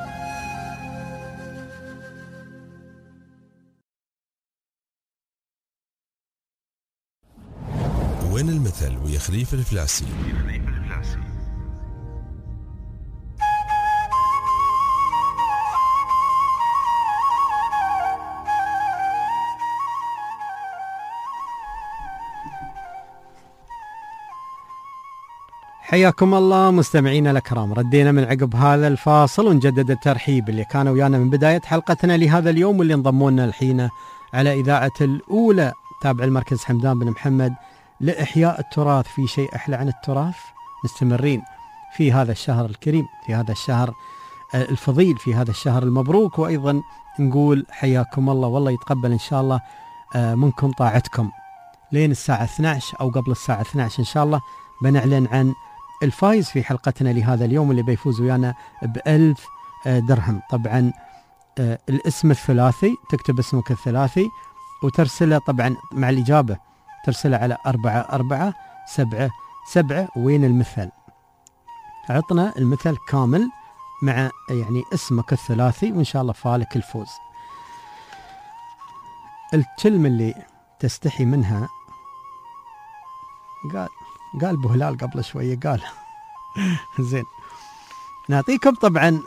وين المثل ويا خليفة الفلاسي. حياكم الله مستمعينا الأكرام، ردينا من عقب هذا الفاصل ونجدد الترحيب اللي كانوا ويانا من بداية حلقتنا لهذا اليوم واللي انضموا لنا الحين على إذاعة الأولى تابع المركز حمدان بن محمد لإحياء التراث. في شيء أحلى عن التراث؟ مستمرين في هذا الشهر الكريم، في هذا الشهر الفضيل، في هذا الشهر المبروك، وأيضا نقول حياكم الله والله يتقبل إن شاء الله منكم طاعتكم. لين الساعة اثنتي عشرة أو قبل الساعة اثنتي عشرة إن شاء الله بنعلن عن الفايز في حلقتنا لهذا اليوم اللي بيفوز ويانا بألف درهم. طبعا الاسم الثلاثي، تكتب اسمك الثلاثي وترسله طبعا مع الإجابة ترسله على أربعة أربعة سبعة سبعة. وين المثل؟ عطنا المثل كامل مع يعني اسمك الثلاثي وإن شاء الله فالك الفوز. الكلمة اللي تستحي منها قال قال ابو هلال قبل شويه قال زين. نعطيكم طبعا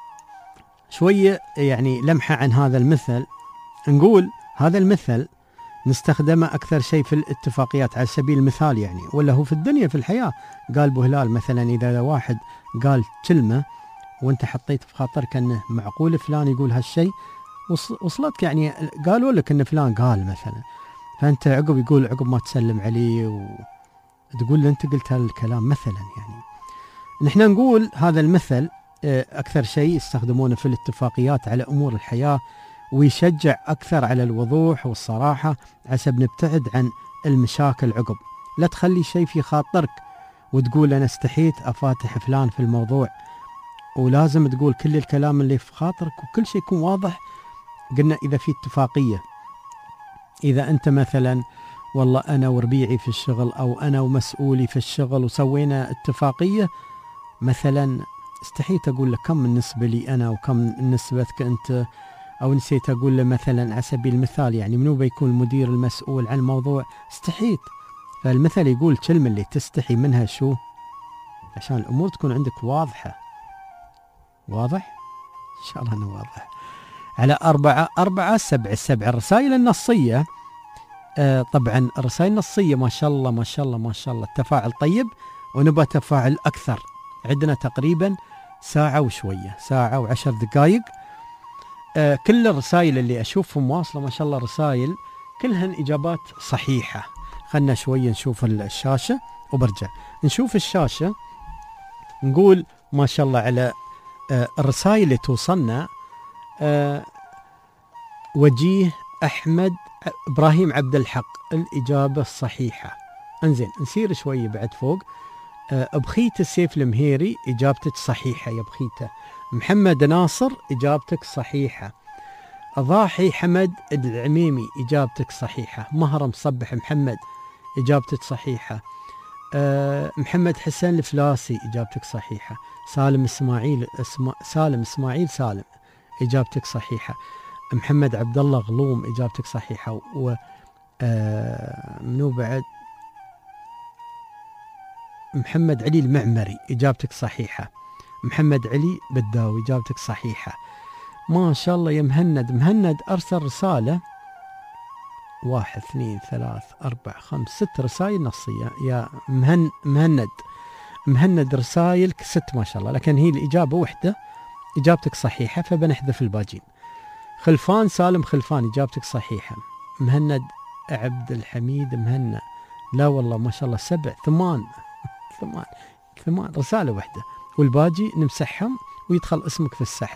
شويه يعني لمحه عن هذا المثل. نقول هذا المثل نستخدمه اكثر شيء في الاتفاقيات على سبيل المثال يعني، ولا هو في الدنيا في الحياه. قال ابو هلال مثلا اذا واحد قال كلمه وانت حطيت في خاطرك انه معقول فلان يقول هالشيء، وصلتك يعني قالوا لك ان فلان قال مثلا، فانت عقب يقول عقب ما تسلم عليه و تقول له أنت قلت هالكلام مثلا. يعني نحن نقول هذا المثل أكثر شيء يستخدمونه في الاتفاقيات على أمور الحياة، ويشجع أكثر على الوضوح والصراحة عشان نبتعد عن المشاكل. عقب لا تخلي شيء في خاطرك وتقول أنا استحيت أفاتح فلان في الموضوع، ولازم تقول كل الكلام اللي في خاطرك وكل شيء يكون واضح. قلنا إذا في اتفاقية، إذا أنت مثلا والله أنا وربيعي في الشغل أو أنا ومسؤولي في الشغل وسوينا اتفاقية مثلا، استحيت أقول له كم بالنسبة لي أنا وكم نسبتك أنت، أو نسيت أقول له مثلا على سبيل المثال يعني منو بيكون المدير المسؤول عن الموضوع، استحيت. فالمثل يقول كلمة اللي تستحي منها شو، عشان الأمور تكون عندك واضحة. واضح؟ إن شاء الله أنه واضح. على أربعة أربعة سبعة سبعة. الرسائل النصية آه طبعا الرسائل النصية ما شاء الله ما شاء الله ما شاء الله التفاعل طيب، ونبغى تفاعل أكثر. عندنا تقريبا ساعة وشوية، ساعة وعشر دقائق. آه كل الرسائل اللي أشوفهم واصلة ما شاء الله رسائل كلهن إجابات صحيحة. خلنا شوية نشوف الشاشة وبرجع نشوف الشاشة. نقول ما شاء الله على آه الرسائل اللي توصلنا. آه وجيه أحمد إبراهيم عبد الحق الإجابة الصحيحة. انزين نسير شوية بعد فوق. أه بخيت السيف المهيري إجابتك صحيحة يا بخيته. محمد ناصر إجابتك صحيحة. أضاحي حمد العميمي إجابتك صحيحة. مهرم صبح محمد إجابتك صحيحة. أه محمد حسن الفلاسي إجابتك صحيحة. سالم إسماعيل اسم... سالم إسماعيل سالم إجابتك صحيحة. محمد عبد الله غلوم إجابتك صحيحة. و آه منو بعد؟ محمد علي المعمري إجابتك صحيحة. محمد علي بداوي إجابتك صحيحة. ما شاء الله يا مهند. مهند أرسل رسالة واحد اثنين ثلاث أربع خمس ست رسائل نصية يا مهن مهند. مهند رسائلك ست ما شاء الله، لكن هي الإجابة وحدة. إجابتك صحيحة فبنحذف الباجين. خلفان سالم خلفان إجابتك صحيحة. مهند عبد الحميد مهنا، لا والله ما شاء الله سبع ثمان ثمان ثمان رسالة واحدة، والباجي نمسحهم ويدخل اسمك في السحب.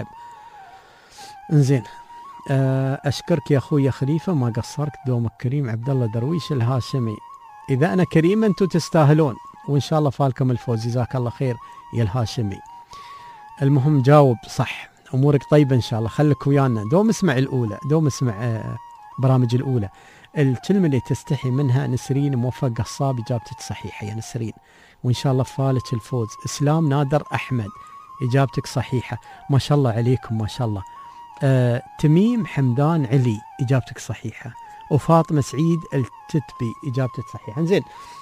انزين أشكرك يا أخوي يا خليفة، ما قصرت، دومك كريم. عبد الله درويش الهاشمي، إذا أنا كريم أنتم تستاهلون، وإن شاء الله فالكم الفوز. جزاك الله خير يا الهاشمي. المهم جاوب صح، أمورك طيبة إن شاء الله. خليك ويانا، دوم اسمع الأولى، دوم اسمع آه برامج الأولى. الكلمة اللي تستحي منها نسرين موفق قصاب إجابتك صحيحة يا نسرين، وإن شاء الله فالك الفوز. إسلام نادر أحمد إجابتك صحيحة، ما شاء الله عليكم ما شاء الله. آه، تميم حمدان علي إجابتك صحيحة. وفاطمة سعيد التتبي إجابتك صحيحة. زين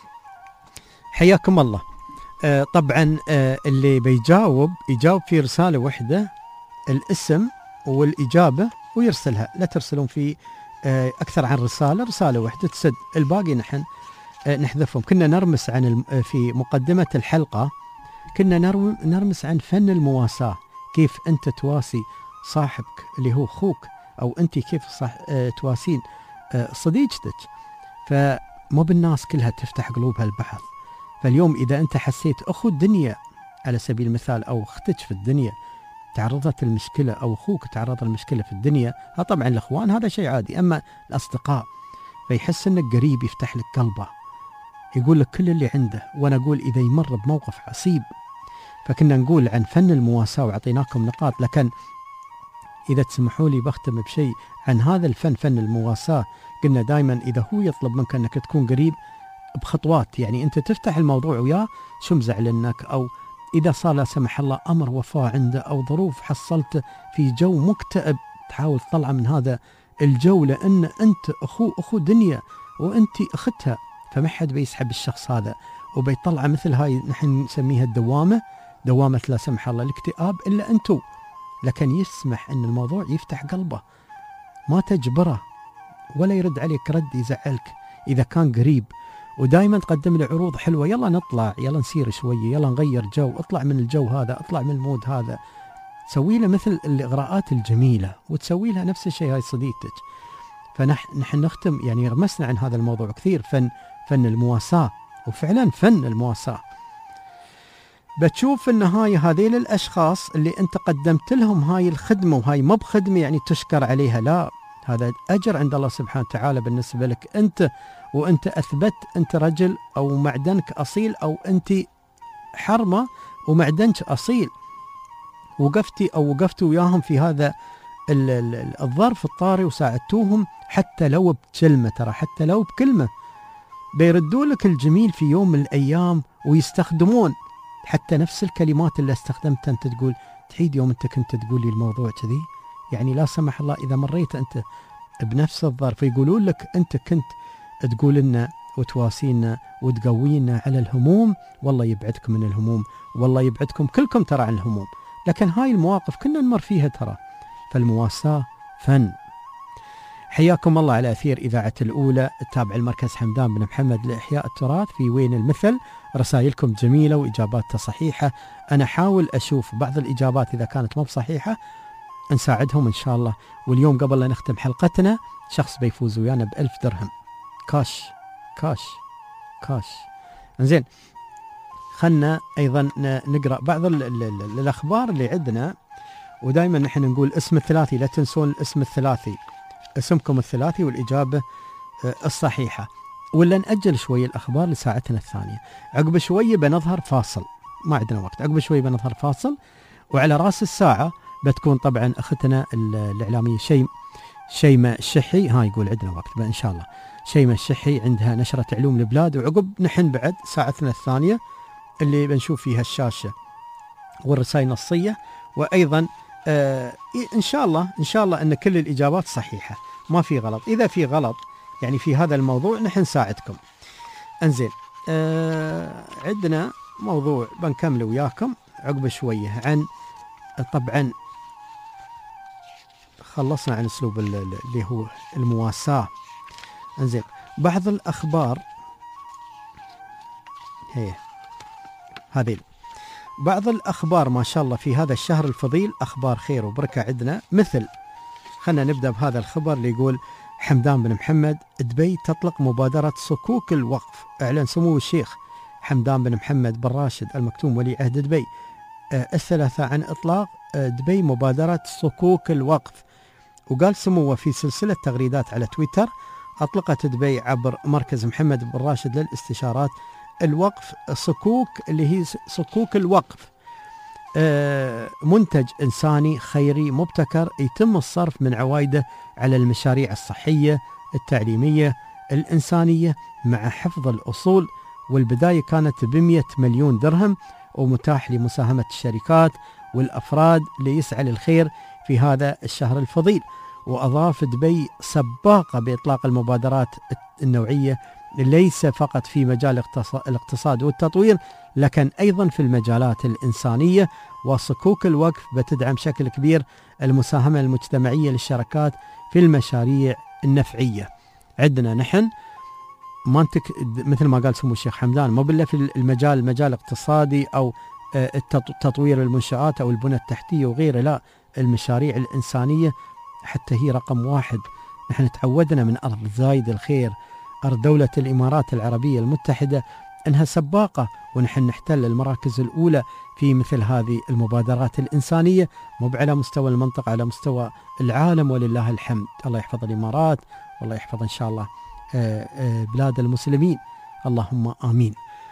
حياكم الله. آه، طبعا آه، اللي بيجاوب يجاوب في رسالة واحدة، الاسم والإجابة ويرسلها، لا ترسلون في آه، أكثر عن رسالة، رسالة واحدة تسد. الباقي نحن آه، نحذفهم. كنا نرمس عن الم... في مقدمة الحلقة كنا نرم... نرمس عن فن المواساة، كيف أنت تواسي صاحبك اللي هو أخوك، أو أنت كيف صح... آه تواسين آه صديقتك. فمو بالناس كلها تفتح قلوبها البحث. فاليوم إذا أنت حسيت أخو الدنيا على سبيل المثال، أو أختك في الدنيا تعرضت المشكلة، أو أخوك تعرض المشكلة في الدنيا، ها طبعا الأخوان هذا شيء عادي، أما الأصدقاء فيحس أنك قريب، يفتح لك قلبه، يقول لك كل اللي عنده. وأنا أقول إذا يمر بموقف عصيب، فكنا نقول عن فن المواساة وعطيناكم نقاط. لكن إذا تسمحوا لي بختم بشيء عن هذا الفن، فن المواساة. قلنا دائما إذا هو يطلب منك أنك تكون قريب بخطوات، يعني أنت تفتح الموضوع وياه، شو مزعلنك، أو إذا صار لا سمح الله أمر وفاة عنده، أو ظروف حصلت في جو مكتئب، تحاول تطلع من هذا الجو، لأن أنت أخو أخو دنيا وأنت أختها، فما حد بيسحب الشخص هذا وبيطلع مثل هاي نحن نسميها الدوامة، دوامة لا سمح الله الاكتئاب، إلا أنتو. لكن يسمح أن الموضوع يفتح قلبه، ما تجبره ولا يرد عليك رد يزعلك إذا كان قريب. ودائما تقدم له عروض حلوة، يلا نطلع، يلا نسير شوية، يلا نغير جو، اطلع من الجو هذا، اطلع من المود هذا. سوي له مثل الإغراءات الجميلة، وتسوي لها نفس الشيء هاي صديقتك. فنحن نحن نختم يعني رمسنا عن هذا الموضوع كثير، فن فن المواساة، وفعلا فن المواساة. بتشوف في النهاية هذيل الأشخاص اللي أنت قدمت لهم هاي الخدمة، وهاي ما بخدمة يعني تشكر عليها، لا، هذا أجر عند الله سبحانه وتعالى بالنسبة لك أنت، وأنت أثبت أنت رجل أو معدنك أصيل، أو أنت حرمة ومعدنك أصيل، وقفتي أو وقفتوا وياهم في هذا الظرف الطارئ وساعدتوهم، حتى لو بكلمة، ترى حتى لو بكلمة بيردوا لك الجميل في يوم من الأيام، ويستخدمون حتى نفس الكلمات اللي استخدمتها أنت. تقول تحيد يوم أنت كنت تقول لي الموضوع كذي، يعني لا سمح الله إذا مريت أنت بنفس الظرف يقولون لك أنت كنت تقول لنا وتواسينا وتقوينا على الهموم، والله يبعدكم من الهموم، والله يبعدكم كلكم ترى عن الهموم. لكن هاي المواقف كنا نمر فيها ترى، فالمواساة فن. حياكم الله على أثير إذاعة الأولى، التابع المركز حمدان بن محمد لإحياء التراث في وين المثل. رسائلكم جميلة وإجاباتها صحيحة. أنا أحاول أشوف بعض الإجابات إذا كانت مو بصحيحة نساعدهم إن شاء الله. واليوم قبل لا نختم حلقتنا شخص بيفوز ويانا بألف درهم كاش كاش كاش. زين، خلنا أيضا نقرأ بعض ال ال ال الأخبار اللي عندنا. ودائما نحن نقول اسم الثلاثي، لا تنسون الاسم الثلاثي، اسمكم الثلاثي والإجابة الصحيحة. ولا نأجل شوية الأخبار لساعتنا الثانية. عقب شوية بنظهر فاصل، ما عندنا وقت، عقب شوية بنظهر فاصل. وعلى رأس الساعة بتكون طبعا أختنا الإعلامية شيم شيماء الشحي، ها يقول عندنا وقت إن شاء الله. شيماء الشحي عندها نشرة علوم البلاد. وعقب نحن بعد ساعتنا الثانية اللي بنشوف فيها الشاشة والرسائل النصية، وأيضا آه إن شاء الله إن شاء الله أن كل الإجابات صحيحة، ما في غلط. إذا في غلط يعني في هذا الموضوع نحن نساعدكم. انزين آه عندنا موضوع بنكمل وياكم عقب شوية عن طبعا خلصنا عن اسلوب اللي هو المواساة. انزين بعض الاخبار هي هذه بعض الاخبار ما شاء الله في هذا الشهر الفضيل، اخبار خير وبركة عندنا. مثل خلنا نبدأ بهذا الخبر اللي يقول حمدان بن محمد دبي تطلق مبادرة صكوك الوقف. اعلن سمو الشيخ حمدان بن محمد بن راشد المكتوم ولي عهد دبي الثلاثاء عن اطلاق دبي مبادرة صكوك الوقف. وقال سموه في سلسلة تغريدات على تويتر أطلقت دبي عبر مركز محمد بن راشد للاستشارات الوقف صكوك اللي هي صكوك الوقف، منتج إنساني خيري مبتكر يتم الصرف من عوائده على المشاريع الصحية التعليمية الإنسانية مع حفظ الأصول. والبداية كانت بمئة مليون درهم، ومتاح لمساهمة الشركات والأفراد ليسعى للخير في هذا الشهر الفضيل. وأضاف دبي سباقة بإطلاق المبادرات النوعية ليس فقط في مجال الاقتصاد والتطوير لكن أيضا في المجالات الإنسانية. وصكوك الوقف بتدعم بشكل كبير المساهمة المجتمعية للشركات في المشاريع النفعية. عندنا نحن منطق مثل ما قال سمو الشيخ حمدان، مو بالله في المجال مجال اقتصادي أو تطوير المنشآت أو البنى التحتية وغيره، لا، المشاريع الإنسانية حتى هي رقم واحد. نحن تعودنا من أرض زايد الخير، أرض دولة الإمارات العربية المتحدة، أنها سباقة، ونحن نحتل المراكز الأولى في مثل هذه المبادرات الإنسانية، مو على مستوى المنطقة، على مستوى العالم ولله الحمد. الله يحفظ الإمارات والله يحفظ إن شاء الله بلاد المسلمين، اللهم آمين.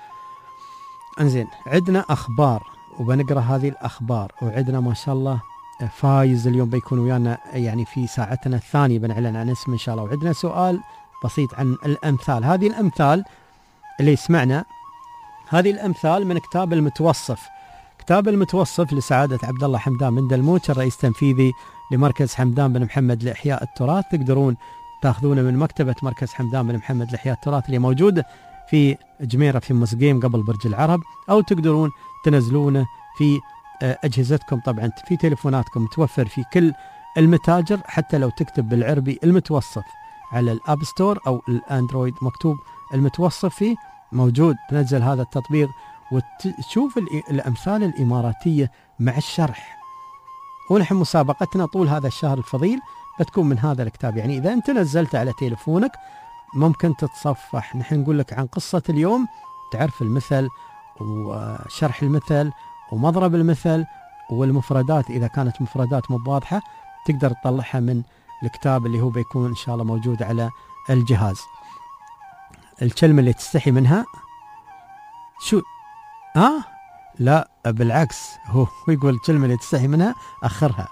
انزين عندنا أخبار وبنقرأ هذه الأخبار، وعندنا ما شاء الله فايز اليوم بيكون ويانا يعني في ساعتنا الثانية بنعلن عن اسمه إن شاء الله. وعندنا سؤال بسيط عن الأمثال. هذه الأمثال اللي يسمعنا هذه الأمثال من كتاب المتوصف. كتاب المتوصف لسعادة عبد الله حمدان بن دلموش الرئيس التنفيذي لمركز حمدان بن محمد لإحياء التراث. تقدرون تاخذونه من مكتبة مركز حمدان بن محمد لإحياء التراث اللي موجودة في جميرة في مسقيم قبل برج العرب، أو تقدرون تنزلونه في أجهزتكم، طبعا في تليفوناتكم متوفر في كل المتاجر، حتى لو تكتب بالعربي المتوصف على الأب ستور أو الأندرويد مكتوب المتوصف فيه موجود. تنزل هذا التطبيق وتشوف الأمثال الإماراتية مع الشرح. ونحن مسابقتنا طول هذا الشهر الفضيل بتكون من هذا الكتاب، يعني إذا أنت نزلت على تليفونك ممكن تتصفح، نحن نقول لك عن قصة اليوم، تعرف المثل وشرح المثل ومضرب المثل والمفردات، إذا كانت مفردات مو واضحة تقدر تطلعها من الكتاب اللي هو بيكون إن شاء الله موجود على الجهاز. الكلمة اللي تستحي منها شو؟ آه لا بالعكس، هو يقول الكلمة اللي تستحي منها أخرها،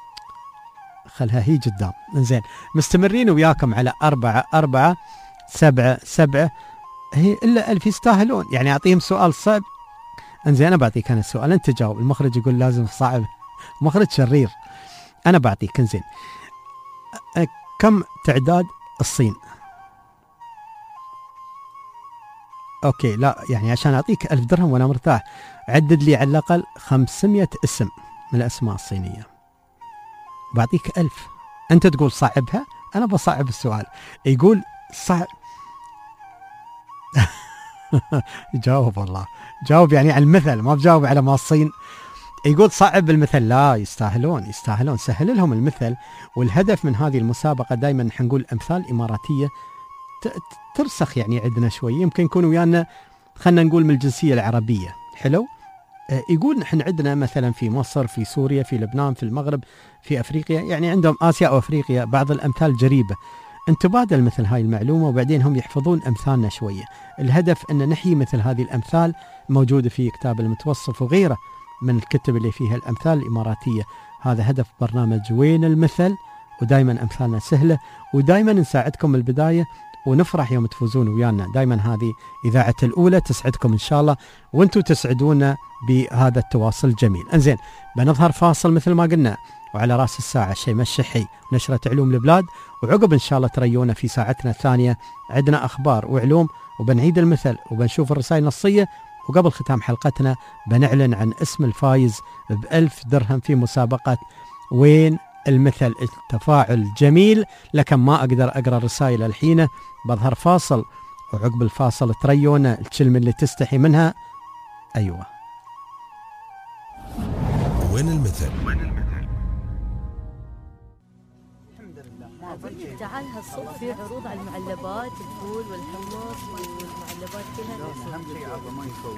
خلها هي قدام. زين مستمرين وياكم على أربعة أربعة سبعة سبعة، هي إلا ألف يستاهلون، يعني أعطيهم سؤال صعب. انزين أنا بعطيك أنا السؤال أنت جاوب. المخرج يقول لازم صعب، مخرج شرير. أنا بعطيك. انزين كم تعداد الصين؟ أوكي لا يعني عشان أعطيك ألف درهم وأنا مرتاح، عدد لي على الأقل خمسمية اسم من الأسماء الصينية. بعطيك ألف، أنت تقول صعبها، أنا بصعب السؤال. يقول صعب جاوب والله جاوب يعني على المثل، ما بجاوب على ما الصين. يقول صعب المثل، لا يستاهلون يستاهلون، سهل لهم المثل. والهدف من هذه المسابقة دائما نقول أمثال إماراتية ترسخ يعني عندنا شوي، يمكن يكونوا ويانا خلنا نقول من الجنسية العربية. حلو. يقول نحن عندنا مثلا في مصر، في سوريا، في لبنان، في المغرب، في أفريقيا، يعني عندهم آسيا أو أفريقيا بعض الأمثال جريبة. نتبادل مثل هاي المعلومة وبعدين هم يحفظون أمثالنا شوية. الهدف أن نحيي مثل هذه الأمثال موجودة في كتاب المتوصف وغيره من الكتب اللي فيها الأمثال الإماراتية. هذا هدف برنامج وين المثل، ودائما أمثالنا سهلة، ودائما نساعدكم من البداية ونفرح يوم تفوزون ويانا. دائما هذه إذاعة الأولى تسعدكم إن شاء الله، وانتم تسعدونا بهذا التواصل الجميل. انزين بنظهر فاصل مثل ما قلنا، وعلى راس الساعة شيماء الشحي نشرة علوم البلاد، وعقب إن شاء الله تريونا في ساعتنا الثانية عندنا أخبار وعلوم، وبنعيد المثل وبنشوف الرسائل النصية، وقبل ختام حلقتنا بنعلن عن اسم الفايز بألف درهم في مسابقة وين المثل. التفاعل جميل، لكن ما أقدر أقرأ الرسائل الحين. بظهر فاصل، وعقب الفاصل تريونا الكلمة اللي تستحي منها. أيوة، وين المثل؟ تعال هالصوت في عروض على المعلبات، الفول والحمص والمعلبات كلها. اهم شيء هذا ما يفوت.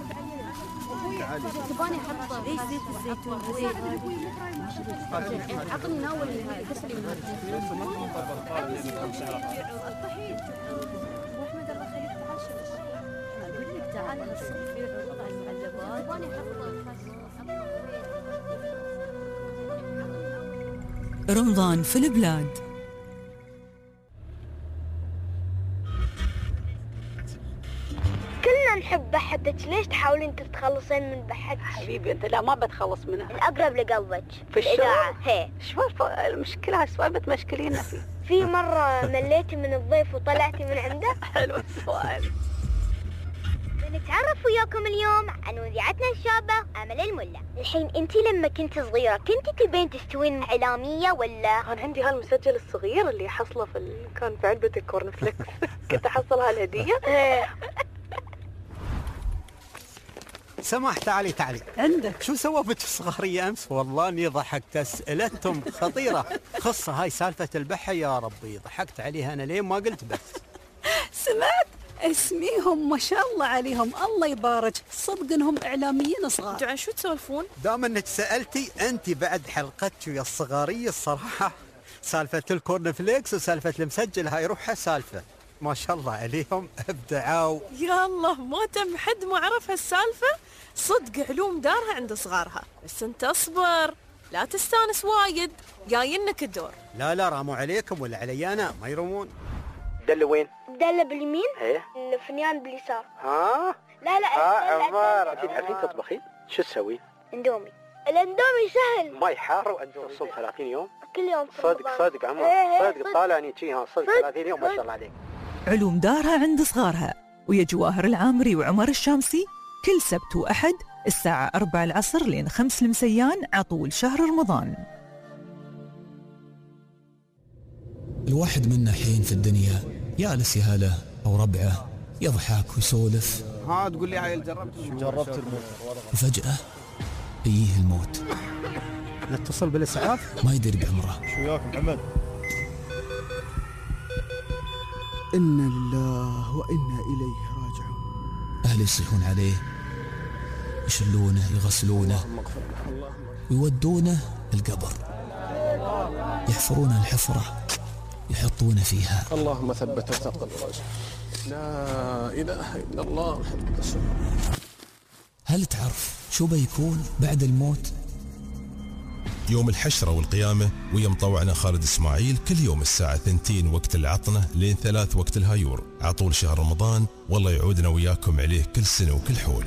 تباني احط ايش زيت الزيتون زيت عطني ناول هاي كسري من اقول لك تعال هالصوت في عروض على المعلبات. تباني احط رمضان في البلاد. كلنا نحب بحدك، ليش تحاولين تتخلصين من بحدك؟ حبيبي انت لا ما بتخلص منها. الأقرب لقلبك في الإذاعة. هي شوف المشكلة هالسؤال بتمشكلينا فيه. في مرة مليتي من الضيف وطلعتي من عنده؟ حلو السؤال. بنتعرف وياكم اليوم عن مذيعتنا الشابة أمل الملا. الحين انتي لما كنت صغيرة كنتي تبين تستوين إعلامية ولا؟ كان عندي هالمسجل الصغير اللي حصله في ال... كان في علبة الكورن فليكس. كنت أحصل هالهدية. سماح تعالي تعالي عندك. شو سوى بك الصغارية أمس؟ والله اني ضحكت، أسئلتهم خطيرة. خصة هاي سالفة البحة يا ربي، ضحكت عليها أنا لين ما قلت بس. سمعت اسميهم ما شاء الله عليهم، الله يبارك، صدق انهم اعلاميين صغار. انتوا عن شو تسولفون؟ دام انك سالتي انت بعد حلقتك ويا الصغاريه الصراحه، سالفه الكورن فليكس وسالفه المسجل هاي روحها سالفه، ما شاء الله عليهم ابدعوا. يا الله ما تم حد ما عرف هالسالفه، صدق علوم دارها عند صغارها، بس انت اصبر لا تستانس وايد، جاينك الدور. لا لا راموا عليكم ولا علي انا، ما يرومون. دلة وين؟ دلة باليمين، ايه الفنيان باليسار. ها؟ لا لا ها عمار، انت تعرفين تطبخين؟ شو تسوين؟ اندومي. الاندومي سهل، ماي حار واندومي تصوم ثلاثين يوم؟ كل يوم صدق صدق عمار، صدق طالعني شي ها صدق ثلاثين يوم ما شاء الله عليك. علوم دارها عند صغارها، ويا جواهر العامري وعمر الشامسي كل سبت وأحد الساعة أربعة العصر لين خمس المسيان عطول شهر رمضان. الواحد منا حين في الدنيا يالس يهاله أو ربعه يضحك ويسولف. ها تقول لي عيل جربت جربت الموت، وفجأة يجيه الموت. نتصل بالإسعاف؟ ما يدري بعمره. شو وياك محمد؟ إنا لله وإنا إليه راجعون. أهله يصيحون عليه، يشلونه يغسلونه ويودونه القبر، يحفرون الحفرة يحطون فيها. اللهم ثبت وثقل الرجل. لا إله إلا الله محمد رسول الله. هل تعرف شو بيكون بعد الموت؟ يوم الحشرة والقيامة ويا مطوعنا خالد إسماعيل كل يوم الساعة ثنتين وقت العطنة لين ثلاث وقت الهايور عطول شهر رمضان، والله يعودنا وياكم عليه كل سنة وكل حول.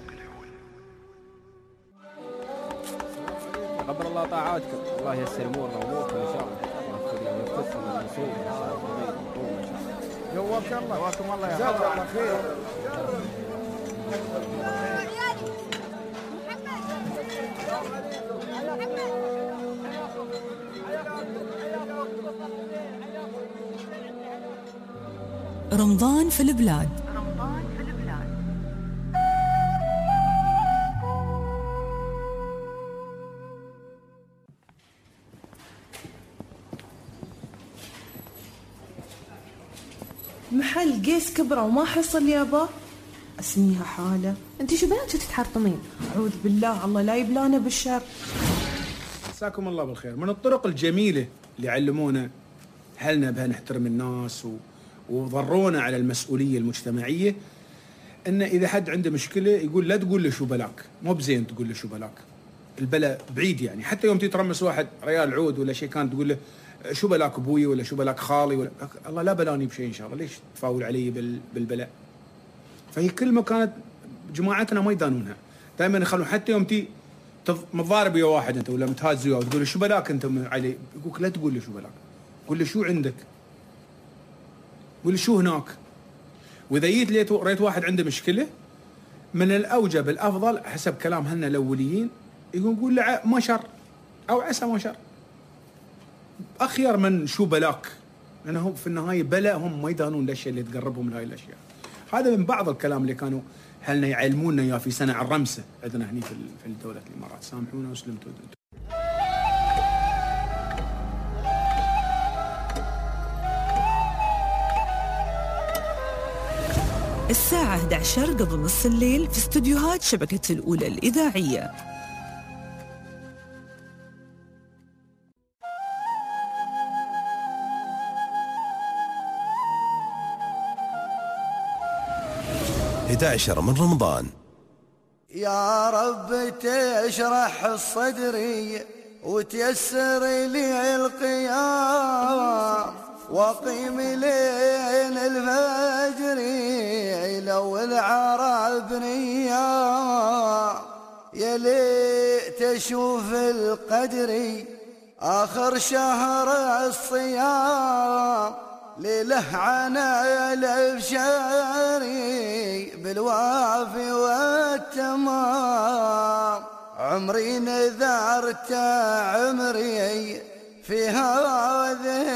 قبل الله طاعاتكم، الله ييسر امورنا واموركم ان شاء الله، ويكفكم من سوء ان شاء الله، جواك الله جواكم الله يا جزاك الله خير. رمضان في البلاد. محل قيس كبرى وما حصل يابا. اسميها حالة. انت شو بنات تتحرطمين؟ اعوذ بالله، الله لا يبلانا بالشر. مساكم الله بالخير. من الطرق الجميلة اللي علمونا حلنا بها نحترم الناس و... وضرونا على المسؤولية المجتمعية، ان اذا حد عنده مشكلة يقول لا تقول له شو بلاك، مو بزين تقول له شو بلاك، البلاء بعيد يعني. حتى يوم تترمس واحد ريال عود ولا شيء كان تقول له شو بلاك ابوي ولا شو بلاك خالي ولا الله لا بلاني بشيء ان شاء الله، ليش تفاول علي بالبلاء؟ فهي كلمه كانت جماعتنا ما يدانونها، دائما يخلون حتى يوم تي متضارب ويا واحد انت ولا متهاز وياه وتقول له شو بلاك انت علي، يقولك لا تقول له شو بلاك، قول له شو عندك، قول له شو هناك. واذا جيت ليت ريت واحد عنده مشكله، من الاوجب الافضل حسب كلام هنا الاوليين يقول قول له ما شر او عسى ما شر، اخير من شو بلاك، لانه في النهايه بلاء هم ما يدانون الاشياء اللي تقربهم لهاي الاشياء. هذا من بعض الكلام اللي كانوا هلنا يعلمونا اياه في سنه الرمسه عندنا هني في في دوله الامارات. سامحونا وسلمتوا. الساعة إحدى عشر قبل نص الليل في استوديوهات شبكة الأولى الإذاعية. إحدى عشر من رمضان. يا رب تشرح الصدري وتيسر لي القيام وقيم لين الفجر لو العرب نيام، يا ليت اشوف القدر اخر شهر الصيام، ليله عنا الف شهري بالوافي والتمام، عمري نذرت عمري في هذه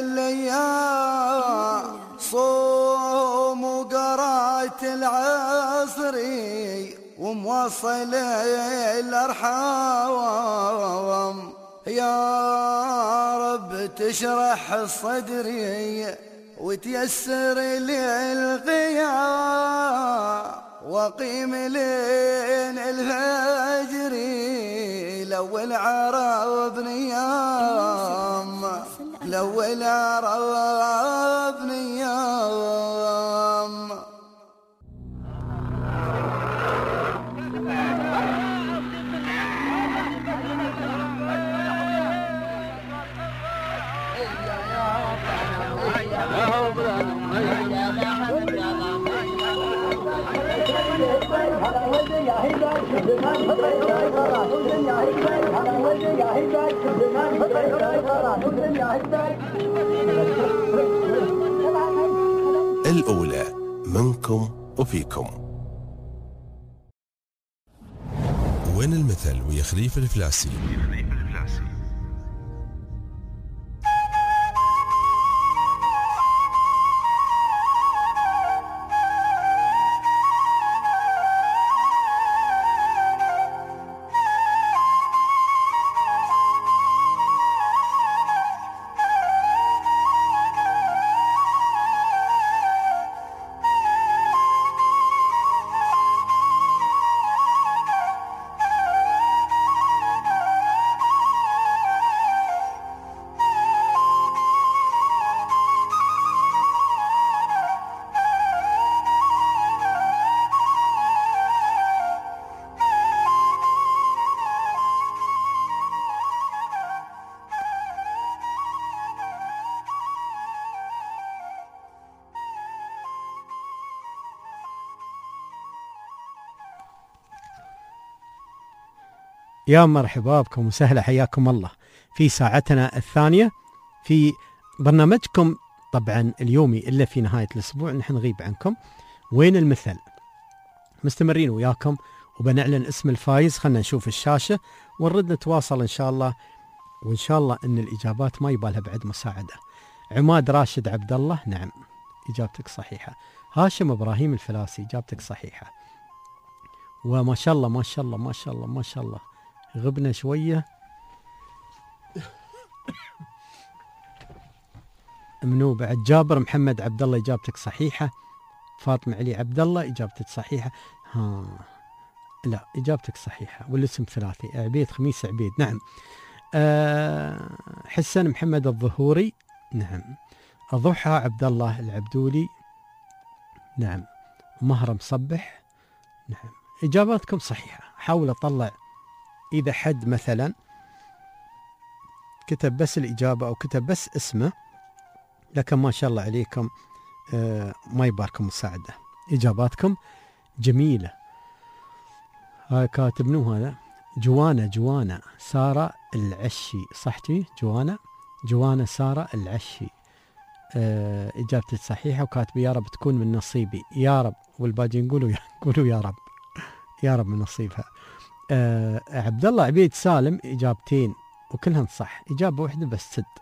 الايام، صوم وقرات العصر وموصل الارحام، يا رب تشرح صدري وتيسر لي القيام وقيم لين الفجر لو العرب نيام، لو العرب نيام. الأولى منكم وفيكم. وين المثل ويا خليفة الفلاسي؟ يا مرحبا بكم وسهلا، حياكم الله في ساعتنا الثانية في برنامجكم طبعا اليومي إلا في نهاية الأسبوع نحن نغيب عنكم. وين المثل؟ مستمرين وياكم وبنعلن اسم الفايز. خلنا نشوف الشاشة ونرد نتواصل إن شاء الله، وإن شاء الله أن الإجابات ما يبالها بعد مساعدة. عماد راشد عبد الله، نعم إجابتك صحيحة. هاشم إبراهيم الفلاسي، إجابتك صحيحة. وما شاء الله ما شاء الله ما شاء الله ما شاء الله غبنا شوية. منو بعد؟ جابر محمد عبد الله، إجابتك صحيحة. فاطمة علي عبد الله، إجابتك صحيحة. ها لا إجابتك صحيحة، والاسم ثلاثي. عبيد خميس عبيد، نعم. أه حسن محمد الظهوري، نعم. أضحى عبد الله العبدولي، نعم. مهرم صبح، نعم. إجاباتكم صحيحة. حاول أطلع إذا حد مثلا كتب بس الإجابة أو كتب بس اسمه، لكن ما شاء الله عليكم آه ما يباركم مساعدة، إجاباتكم جميلة. هاي كاتب منو هذا؟ جوانا جوانا سارة العشي، صحتي جوانا جوانا سارة العشي. آه إجابتي صحيحة، وكاتب يا رب تكون من نصيبي يا رب، والباقيين يقولوا يا قولوا يا رب يا رب من نصيبها. آه عبد الله عبيد سالم إجابتين وكلهن صح، إجابة واحدة بس سد.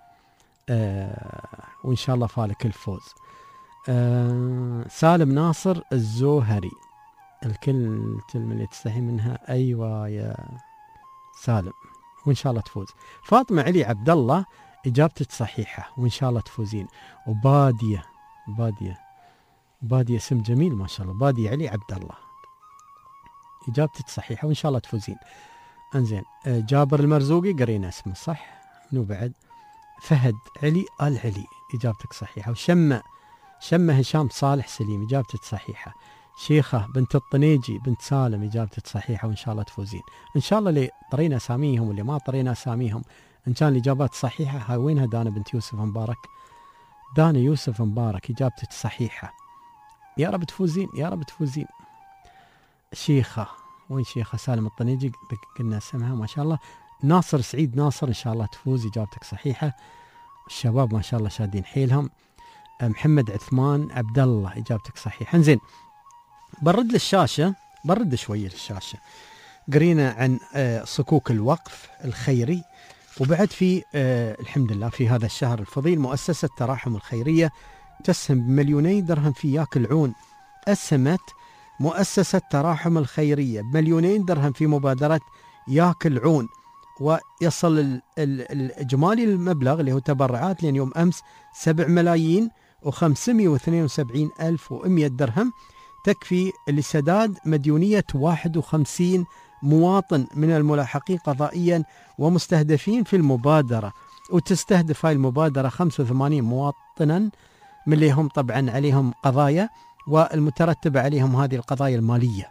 آه وإن شاء الله فالك الفوز. آه سالم ناصر الزوهري، الكل كلمة اللي تستحي منها أيوة يا سالم، وإن شاء الله تفوز. فاطمة علي عبد الله إجابتك صحيحة وإن شاء الله تفوزين. وبادية بادية بادية اسم جميل ما شاء الله، بادية علي عبد الله إجابتك صحيحة وإن شاء الله تفوزين. انزين آه جابر المرزوقي قرينا اسمه صح، منو بعد؟ فهد علي آل علي إجابتك صحيحة. وشمة شمة هشام صالح سليم إجابتك صحيحة. شيخة بنت الطنيجي بنت سالم إجابتك صحيحة وإن شاء الله تفوزين. إن شاء الله اللي طرينا أساميهم واللي ما طرينا أساميهم إن كان الإجابات صحيحة. هاي وينها دانا بنت يوسف مبارك؟ دانا يوسف مبارك إجابتك صحيحة، يا رب تفوزين يا رب تفوزين. شيخة وين شيخة؟ سالم الطنيجي قلنا اسمها ما شاء الله. ناصر سعيد ناصر إن شاء الله تفوز إجابتك صحيحة. الشباب ما شاء الله شادين حيلهم. محمد عثمان عبد الله إجابتك صحيحة. انزين برد للشاشة، برد شوية للشاشة. قرينا عن صكوك الوقف الخيري، وبعد في الحمد لله في هذا الشهر الفضيل مؤسسة تراحم الخيرية تسهم بمليوني درهم في ياك العون. أسهمت مؤسسة تراحم الخيرية بمليونين درهم في مبادرة ياك العون، ويصل الإجمالي المبلغ اللي هو تبرعات لين يوم أمس سبع ملايين وخمسمائة واثنين وسبعين ألف ومئة درهم، تكفي لسداد مديونية واحد وخمسين مواطن من الملاحقين قضائيا ومستهدفين في المبادرة. وتستهدف هاي المبادرة خمسة وثمانين مواطنا من اللي هم طبعا عليهم قضايا والمترتبة عليهم هذه القضايا المالية،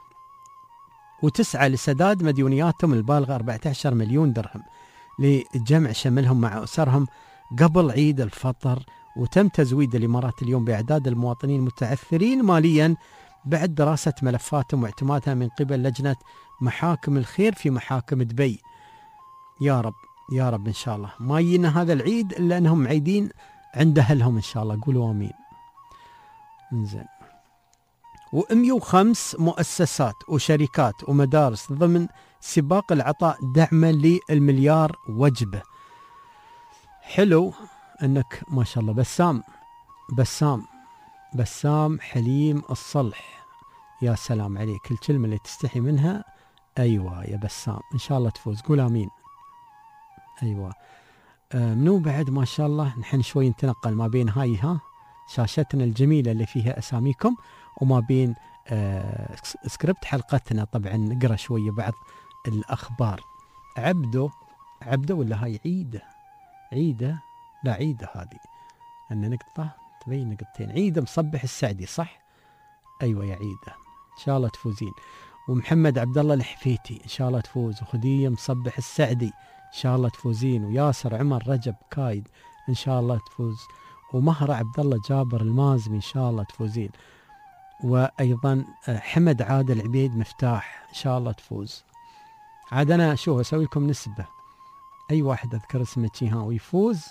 وتسعى لسداد مديونياتهم البالغة أربعة عشر مليون درهم لجمع شملهم مع أسرهم قبل عيد الفطر. وتم تزويد الإمارات اليوم بأعداد المواطنين المتعثرين ماليا بعد دراسة ملفاتهم واعتمادها من قبل لجنة محاكم الخير في محاكم دبي. يا رب يا رب إن شاء الله ما يجينا هذا العيد إلا أنهم عيدين عند أهلهم إن شاء الله، قولوا آمين. انزين ومئة وخمس مؤسسات وشركات ومدارس ضمن سباق العطاء دعما للمليار وجبة. حلو أنك ما شاء الله بسام بسام بسام حليم الصلح، يا سلام عليك الكلمة اللي تستحي منها. أيوة يا بسام إن شاء الله تفوز، قول آمين. أيوة آه منو بعد ما شاء الله. نحن شوي نتنقل ما بين هاي ها شاشتنا الجميلة اللي فيها أساميكم وما بين آه سكريبت حلقتنا. طبعا نقرأ شوية بعض الأخبار. عبده عبده ولا هاي عيدة عيدة لا عيدة هذه أن نقطة تبين نقطتين. عيدة مصبح السعدي صح؟ أيوة يا عيدة إن شاء الله تفوزين. ومحمد عبد الله الحفيتي إن شاء الله تفوز. وخدية مصبح السعدي إن شاء الله تفوزين. وياسر عمر رجب كايد إن شاء الله تفوز. ومهرة عبد الله جابر المازمي إن شاء الله تفوزين. وأيضا حمد عادل عبيد مفتاح إن شاء الله تفوز. عاد أنا شو أسوي لكم نسبة، أي واحد أذكر اسمه ها ويفوز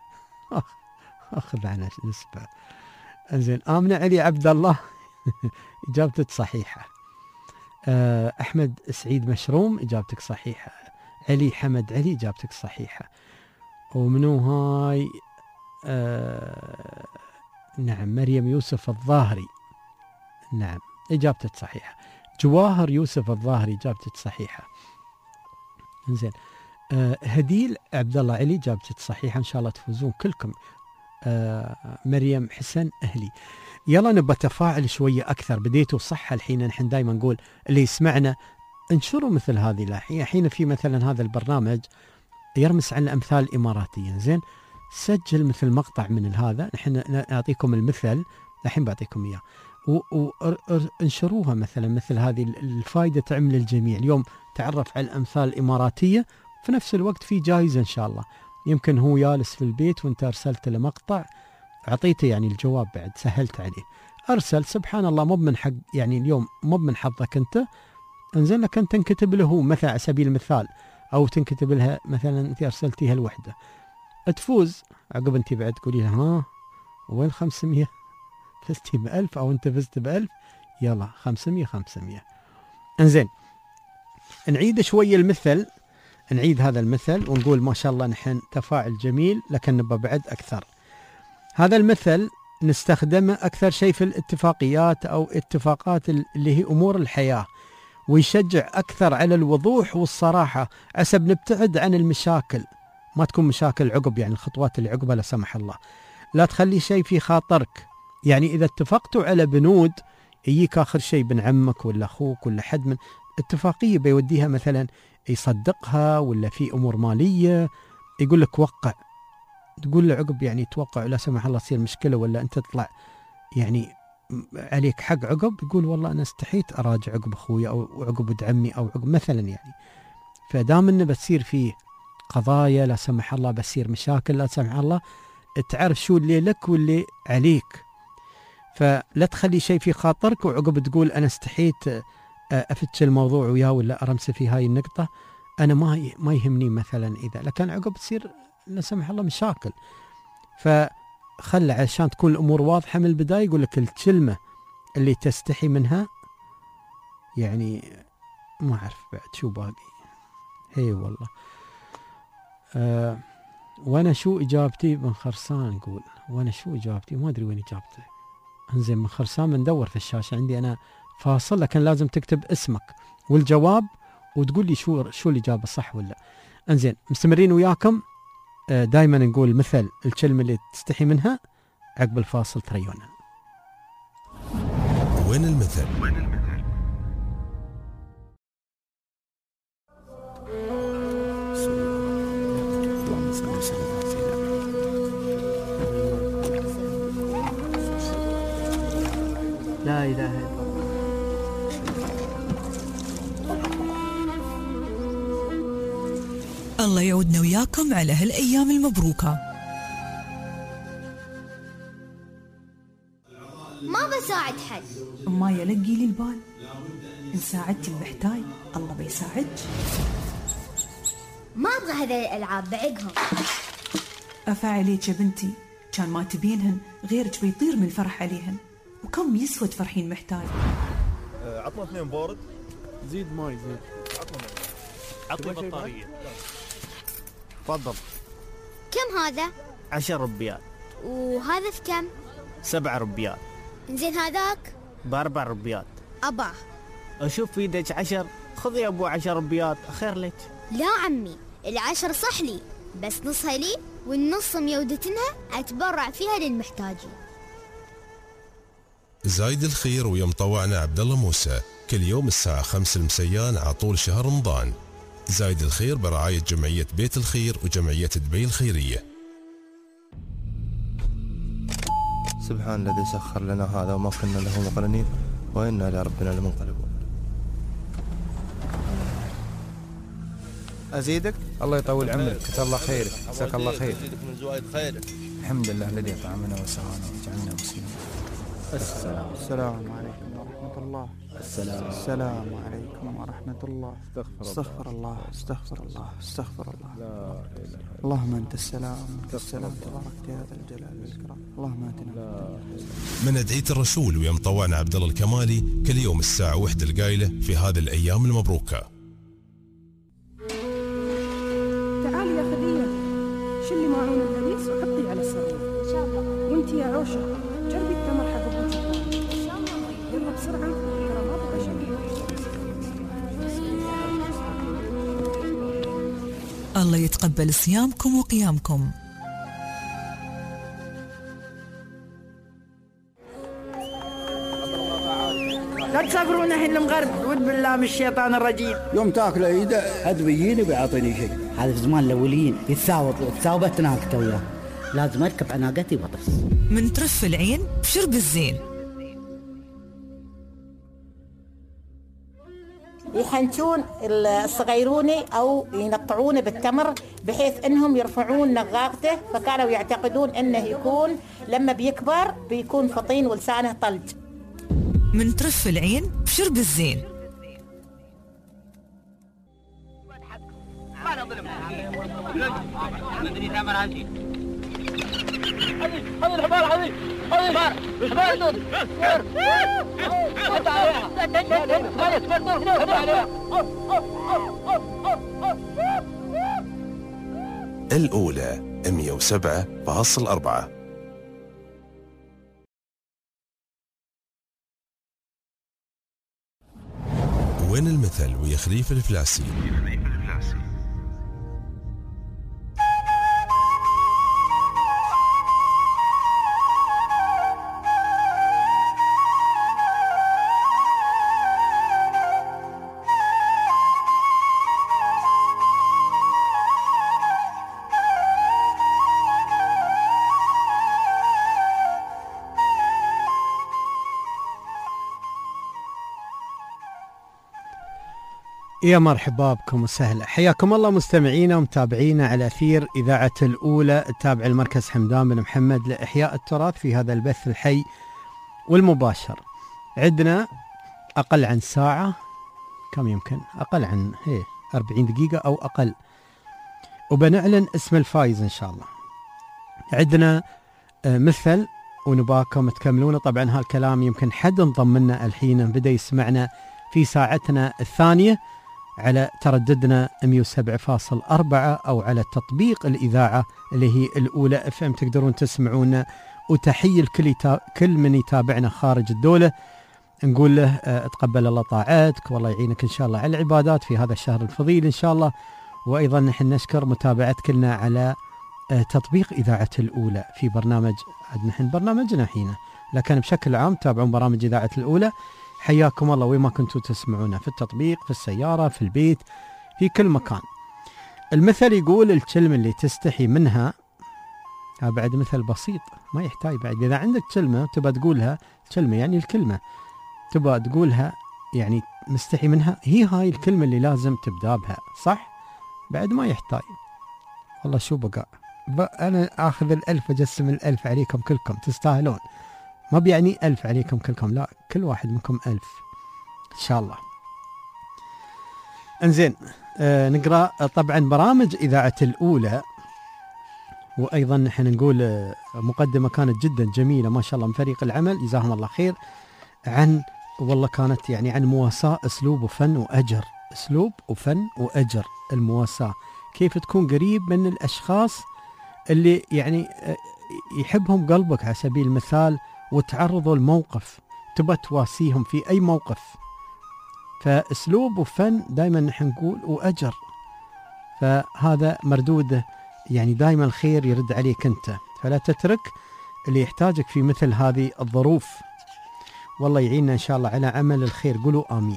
أخذ عنه نسبة. أنزين آمنة علي عبد الله إجابتك صحيحة. أحمد سعيد مشروم إجابتك صحيحة. علي حمد علي إجابتك صحيحة. ومنو هاي آه نعم مريم يوسف الظاهري نعم إجابتك صحيحة. جواهر يوسف الظاهري إجابتك صحيحة. إنزين آه هديل عبد الله علي إجابتك صحيحة إن شاء الله تفوزون كلكم. آه مريم حسن أهلي. يلا نبى تفاعل شوية أكثر. بديتوا صح الحين نحن دائما نقول اللي يسمعنا انشروا مثل هذه الحين. حين في مثلا هذا البرنامج يرمس عن الأمثال الإماراتية زين سجل مثل مقطع من هذا نحن نعطيكم المثل الحين بعطيكم إياه وانشروها مثلا مثل هذه الفائدة تعم للجميع. اليوم تعرف على الأمثال الإماراتية في نفس الوقت في جائزة إن شاء الله. يمكن هو جالس في البيت وانت أرسلت له مقطع، أعطيته يعني الجواب بعد، سهلت عليه، أرسل سبحان الله مو من حق يعني اليوم مو من حظك أنت، انزين لك أنت تنكتب له مثلا على سبيل المثال، أو تنكتب لها مثلا أنت أرسلتيها الوحدة تفوز، عقب أنت بعد تقولي لها ها وين خمسمية، فزتي بألف أو أنت فزت بألف، يلا خمسمية خمسمية. انزين نعيد شوية المثل، نعيد هذا المثل ونقول ما شاء الله نحن تفاعل جميل، لكن نبى بعد أكثر. هذا المثل نستخدمه أكثر شيء في الاتفاقيات أو اتفاقات اللي هي أمور الحياة، ويشجع أكثر على الوضوح والصراحة، عسب نبتعد عن المشاكل، ما تكون مشاكل عقب يعني الخطوات اللي عقبها لا سمح الله، لا تخلي شيء في خاطرك. يعني إذا اتفقتوا على بنود يجيك آخر شيء بن عمك ولا أخوك ولا حد من اتفاقية بيوديها مثلا يصدقها، ولا في أمور مالية يقول لك وقع، تقول له عقب يعني توقع لا سمح الله تصير مشكلة، ولا أنت تطلع يعني عليك حق عقب، يقول والله أنا استحيت أراجع عقب أخوي أو عقب ود عمي أو عقب مثلا يعني. فدام إنه بتصير فيه قضايا لا سمح الله، بتصير مشاكل لا سمح الله، تعرف شو اللي لك واللي عليك، فلا تخلي شيء في خاطرك وعقب تقول أنا استحيت أفتش الموضوع وياه ولا أرمس في هاي النقطة، أنا ما ما يهمني مثلا إذا، لكن عقب تصير لا سمح الله مشاكل. فخلى عشان تكون الأمور واضحة من البداية، يقول لك الكلمة اللي تستحي منها يعني ما أعرف بعد شو باقي. هي والله أه وأنا شو إجابتي من خرسان، نقول وأنا شو إجابتي ما أدري وين إجابتي. انزين من خرسان بندور في الشاشة عندي أنا فاصل، لكن لازم تكتب اسمك والجواب وتقول لي شو شو الإجابة صح ولا. انزين مستمرين وياكم، دائما نقول مثل الكلمة اللي تستحي منها، عقب الفاصل تريونا. وين المثل؟ وين المثل؟ لا إله إلا الله. الله يعودنا وياكم على هالأيام المبروكة. ما بساعد حد، ما يلقي لي البال، إن ساعدتي المحتاج الله بيساعدك. ما أبغى هذه الألعاب بعقهم. أفا عليك يا بنتي، كان ما تبينهن غيرك بيطير من الفرح عليهن، وكم يسوى تفرحين محتاج. أه عطنا اثنين بورد، زيد ماي زيد، عطنا عطنا بطارية. تفضل. كم هذا؟ عشر ربيات. وهذا في كم؟ سبع ربيات. زين هذاك؟ بأربع ربيات. أباه. أشوف في يدك عشر، خذي أبو عشر ربيات خير لك. لا عمي، العشر صح لي، بس نصها لي والنص ميودتنها أتبرع فيها للمحتاجين. زايد الخير ويا مطوعنا عبد الله موسى، كل يوم الساعة خمس المسيان عطول شهر رمضان. زايد الخير برعاية جمعية بيت الخير وجمعية دبي الخيرية. سبحان الذي سخر لنا هذا وما كنا له مقرنين وإنا لربنا لمنقلبون. أزيدك؟ الله يطول عمرك، كتب الله خيرك، جزاك الله خير. أزيدك من زوايد خيرك. الحمد لله الذي أطعمنا وسقانا وجعلنا مسلمين. السلام السلام عليكم ورحمة الله. السلام السلام عليكم ورحمة الله. استغفر الله استغفر الله استغفر الله. لا إله. اللهم أنت السلام أنت السلام تبارك يا ذا الجلال والإكرام. اللهم آتنا من أدعية الرسول ويا مطوعنا عبد الله الكمالي، كل يوم الساعة واحدة القايلة في هذه الأيام المبروكة. تعالي يا خديجة، شلي معون الهريس وحطي على السرير. إن شاء الله. وأنت يا عوشة جربي التمر حق أبوك. إن شاء الله. يلا بسرعة، ترى ما بقى شيء. الله يتقبل صيامكم وقيامكم. لا تسافرون الحين المغرب، ود بالله من الشيطان الرجيم. يوم تاكله ايده حد بيجيني بيعطيني شيء. هذا في زمان الاوليين يتساوط تساوبت ناقته وياه، لازم اركب على ناقتي وبطس. من ترف العين بشرب الزين. يحنشون الصغيروني أو ينقعونه بالتمر بحيث أنهم يرفعون نغاغته، فكانوا يعتقدون أنه يكون لما بيكبر بيكون فطين ولسانه طلج. من ترف العين بشرب الزين. هذه الحمار هذه هذه الأولى مئة وسبعة فاصل أربعة. وين المثل ويا خليفة الفلاسي؟ يا مرحبا بكم وسهلا، حياكم الله مستمعينا ومتابعينا على أثير إذاعة الأولى التابع المركز حمدان بن محمد لإحياء التراث في هذا البث الحي والمباشر. عندنا أقل عن ساعة، كم يمكن أقل عن هي أربعين دقيقة أو أقل، وبنعلن اسم الفائز إن شاء الله. عندنا مثل ونباكم تكملونه. طبعا هالكلام يمكن حد انضم لنا الحين بدأ يسمعنا في ساعتنا الثانية على ترددنا مئة وسبعة فاصل أربعة أو على تطبيق الإذاعة اللي هي الأولى اف ام، تقدرون تسمعونا. وتحية لكل كل من يتابعنا خارج الدولة، نقول له اه تقبل الله طاعتك والله يعينك إن شاء الله على العبادات في هذا الشهر الفضيل إن شاء الله. وأيضا نحن نشكر متابعة كلنا على اه تطبيق إذاعة الأولى في برنامج، عندنا نحن برنامجنا حين، لكن بشكل عام تابعون برامج إذاعة الأولى. حياكم الله وين ما كنتوا تسمعونا، في التطبيق، في السيارة، في البيت، في كل مكان. المثل يقول الكلمة اللي تستحي منها، ها بعد مثل بسيط ما يحتاج بعد. إذا عندك كلمة تبى تقولها، كلمة يعني الكلمة تبى تقولها يعني مستحي منها، هي هاي الكلمة اللي لازم تبدأ بها، صح؟ بعد ما يحتاج. والله شو بقى, بقى أنا آخذ الألف أجسم الألف عليكم كلكم، تستاهلون. ما بيعني ألف عليكم كلكم، لا، كل واحد منكم ألف إن شاء الله. انزين آه نقرأ طبعا برامج إذاعة الأولى، وأيضا نحن نقول آه مقدمة كانت جدا جميلة ما شاء الله من فريق العمل جزاهم الله خير، عن والله كانت يعني عن مواساة أسلوب وفن وأجر، أسلوب وفن وأجر، المواساة كيف تكون قريب من الأشخاص اللي يعني آه يحبهم قلبك على سبيل المثال، وتعرضوا الموقف تبى تواسيهم في أي موقف. فأسلوب وفن دائما نحن نقول وأجر، فهذا مردوده يعني دائما الخير يرد عليك أنت، فلا تترك اللي يحتاجك في مثل هذه الظروف. والله يعيننا إن شاء الله على عمل الخير، قولوا آمين.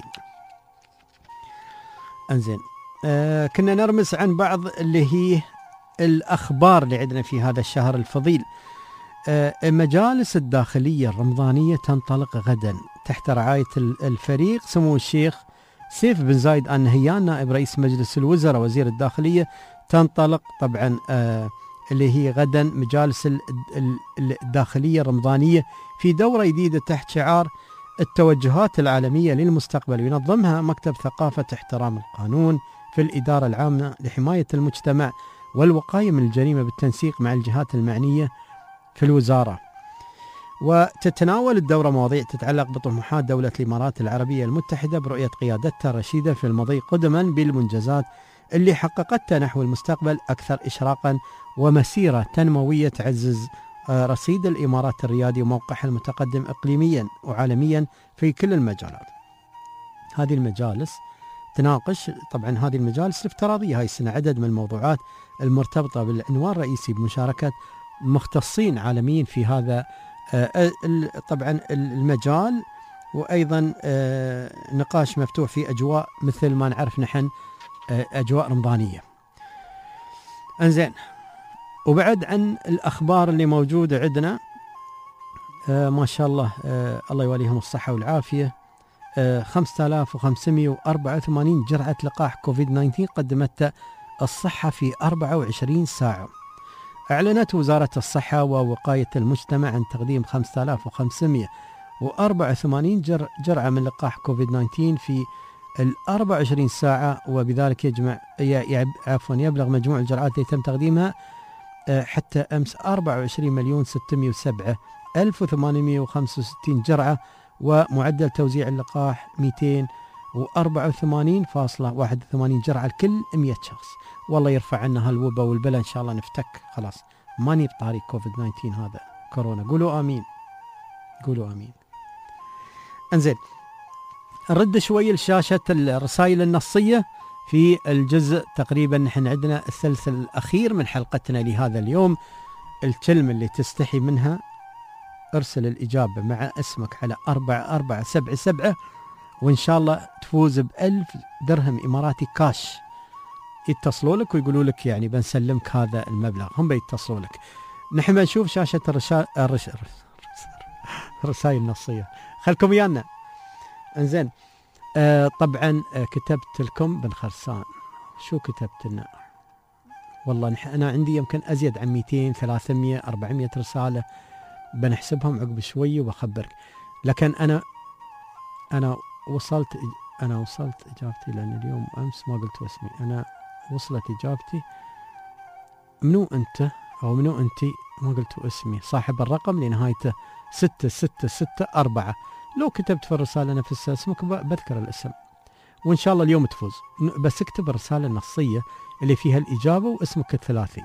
أنزين آه كنا نرمز عن بعض اللي هي الأخبار اللي عندنا في هذا الشهر الفضيل. مجالس الداخلية الرمضانية تنطلق غدا تحت رعاية الفريق سمو الشيخ سيف بن زايد آل نهيان نائب رئيس مجلس الوزراء وزير الداخلية. تنطلق طبعا اللي هي غدا مجالس الداخلية الرمضانية في دورة جديدة تحت شعار التوجهات العالمية للمستقبل، ينظمها مكتب ثقافة احترام القانون في الإدارة العامة لحماية المجتمع والوقاية من الجريمة بالتنسيق مع الجهات المعنية في الوزارة. وتتناول الدورة مواضيع تتعلق بطموحات دولة الإمارات العربية المتحدة برؤية قيادتها الرشيدة في المضي قدما بالمنجزات اللي حققتها نحو المستقبل أكثر إشراقا، ومسيرة تنموية تعزز رصيد الإمارات الريادي وموقعها المتقدم إقليميا وعالميا في كل المجالات. هذه المجالس تناقش طبعا هذه المجالس الافتراضية هاي السنة عدد من الموضوعات المرتبطة بالعنوان الرئيسي بمشاركة مختصين عالميين في هذا طبعا المجال، وأيضا نقاش مفتوح في أجواء مثل ما نعرف نحن أجواء رمضانية. انزين وبعد عن الأخبار اللي موجودة عندنا ما شاء الله الله يوليهم الصحة والعافية، خمسة آلاف وخمسمئة وأربعة وثمانين جرعة لقاح كوفيد تسعة عشر قدمتها الصحة في أربعة وعشرين ساعة. أعلنت وزارة الصحة ووقاية المجتمع عن تقديم خمسة آلاف وخمسمئة وأربعة وثمانين جر جرعة من لقاح كوفيد تسعة عشر في ال أربعة وعشرين ساعة، وبذلك يجمع عفوا يبلغ مجموع الجرعات التي تم تقديمها حتى أمس أربعة وعشرين مليون ستمئة وسبعة ألف وثمانمئة وخمسة وستين جرعة، ومعدل توزيع اللقاح مئتين وأربعة وثمانين فاصلة واحد وثمانين جرعة لكل مئة شخص. والله يرفع عنا هالوبا والبلا إن شاء الله، نفتك خلاص ما نبي طاري كوفيد تسعة عشر هذا كورونا. قولوا آمين، قولوا آمين. انزين نرد شوي لشاشة الرسائل النصية في الجزء تقريبا. نحن عندنا الثلث الأخير من حلقتنا لهذا اليوم. الكلمة اللي تستحي منها ارسل الإجابة مع اسمك على أربعة أربعة سبعة سبعة، وإن شاء الله تفوز بألف درهم إماراتي كاش. يتصلوا لك ويقولوا لك يعني بنسلمك هذا المبلغ، هم بيتصلوا لك. نحن بنشوف شاشة الرشا... الرش... الرسائل النصية، خلكم ويانا. انزين آه طبعا آه كتبت لكم بن خرسان. شو كتبت لنا؟ والله نح... أنا عندي يمكن أزيد عن مئتين ثلاثمئة أربعمئة رسالة، بنحسبهم عقب شوي وبخبرك. لكن أنا أنا وصلت أنا وصلت إجابتي، لأن اليوم أمس ما قلت اسمي. أنا وصلت إجابتي. منو أنت أو منو أنتي؟ ما قلتوا اسمي. صاحب الرقم لنهايته ستة ستة ستة أربعة. لو كتبت في الرسالة نفسها اسمك بذكر الاسم، وإن شاء الله اليوم تفوز. بس اكتب الرسالة النصية اللي فيها الإجابة واسمك الثلاثي.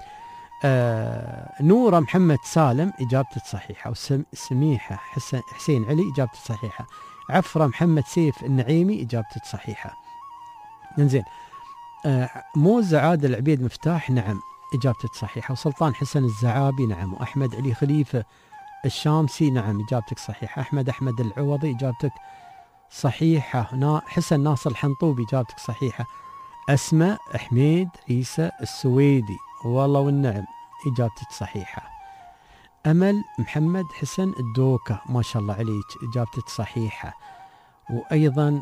آه نورة محمد سالم إجابته صحيحة، وسميحة حسن حسين علي إجابته صحيحة. عفرة محمد سيف النعيمي إجابته صحيحة. انزين آه موزة عادل عبيد مفتاح نعم إجابته صحيحة. وسلطان حسن الزعابي نعم. وأحمد علي خليفة الشامسي نعم إجابتك صحيحة. أحمد أحمد العوضي إجابتك صحيحة. حسن ناصر الحنطوبي إجابتك صحيحة. أسماء حميد عيسى السويدي والله والنعم إجابتك صحيحة. أمل محمد حسن الدوكة ما شاء الله عليك إجابتك صحيحة. وأيضا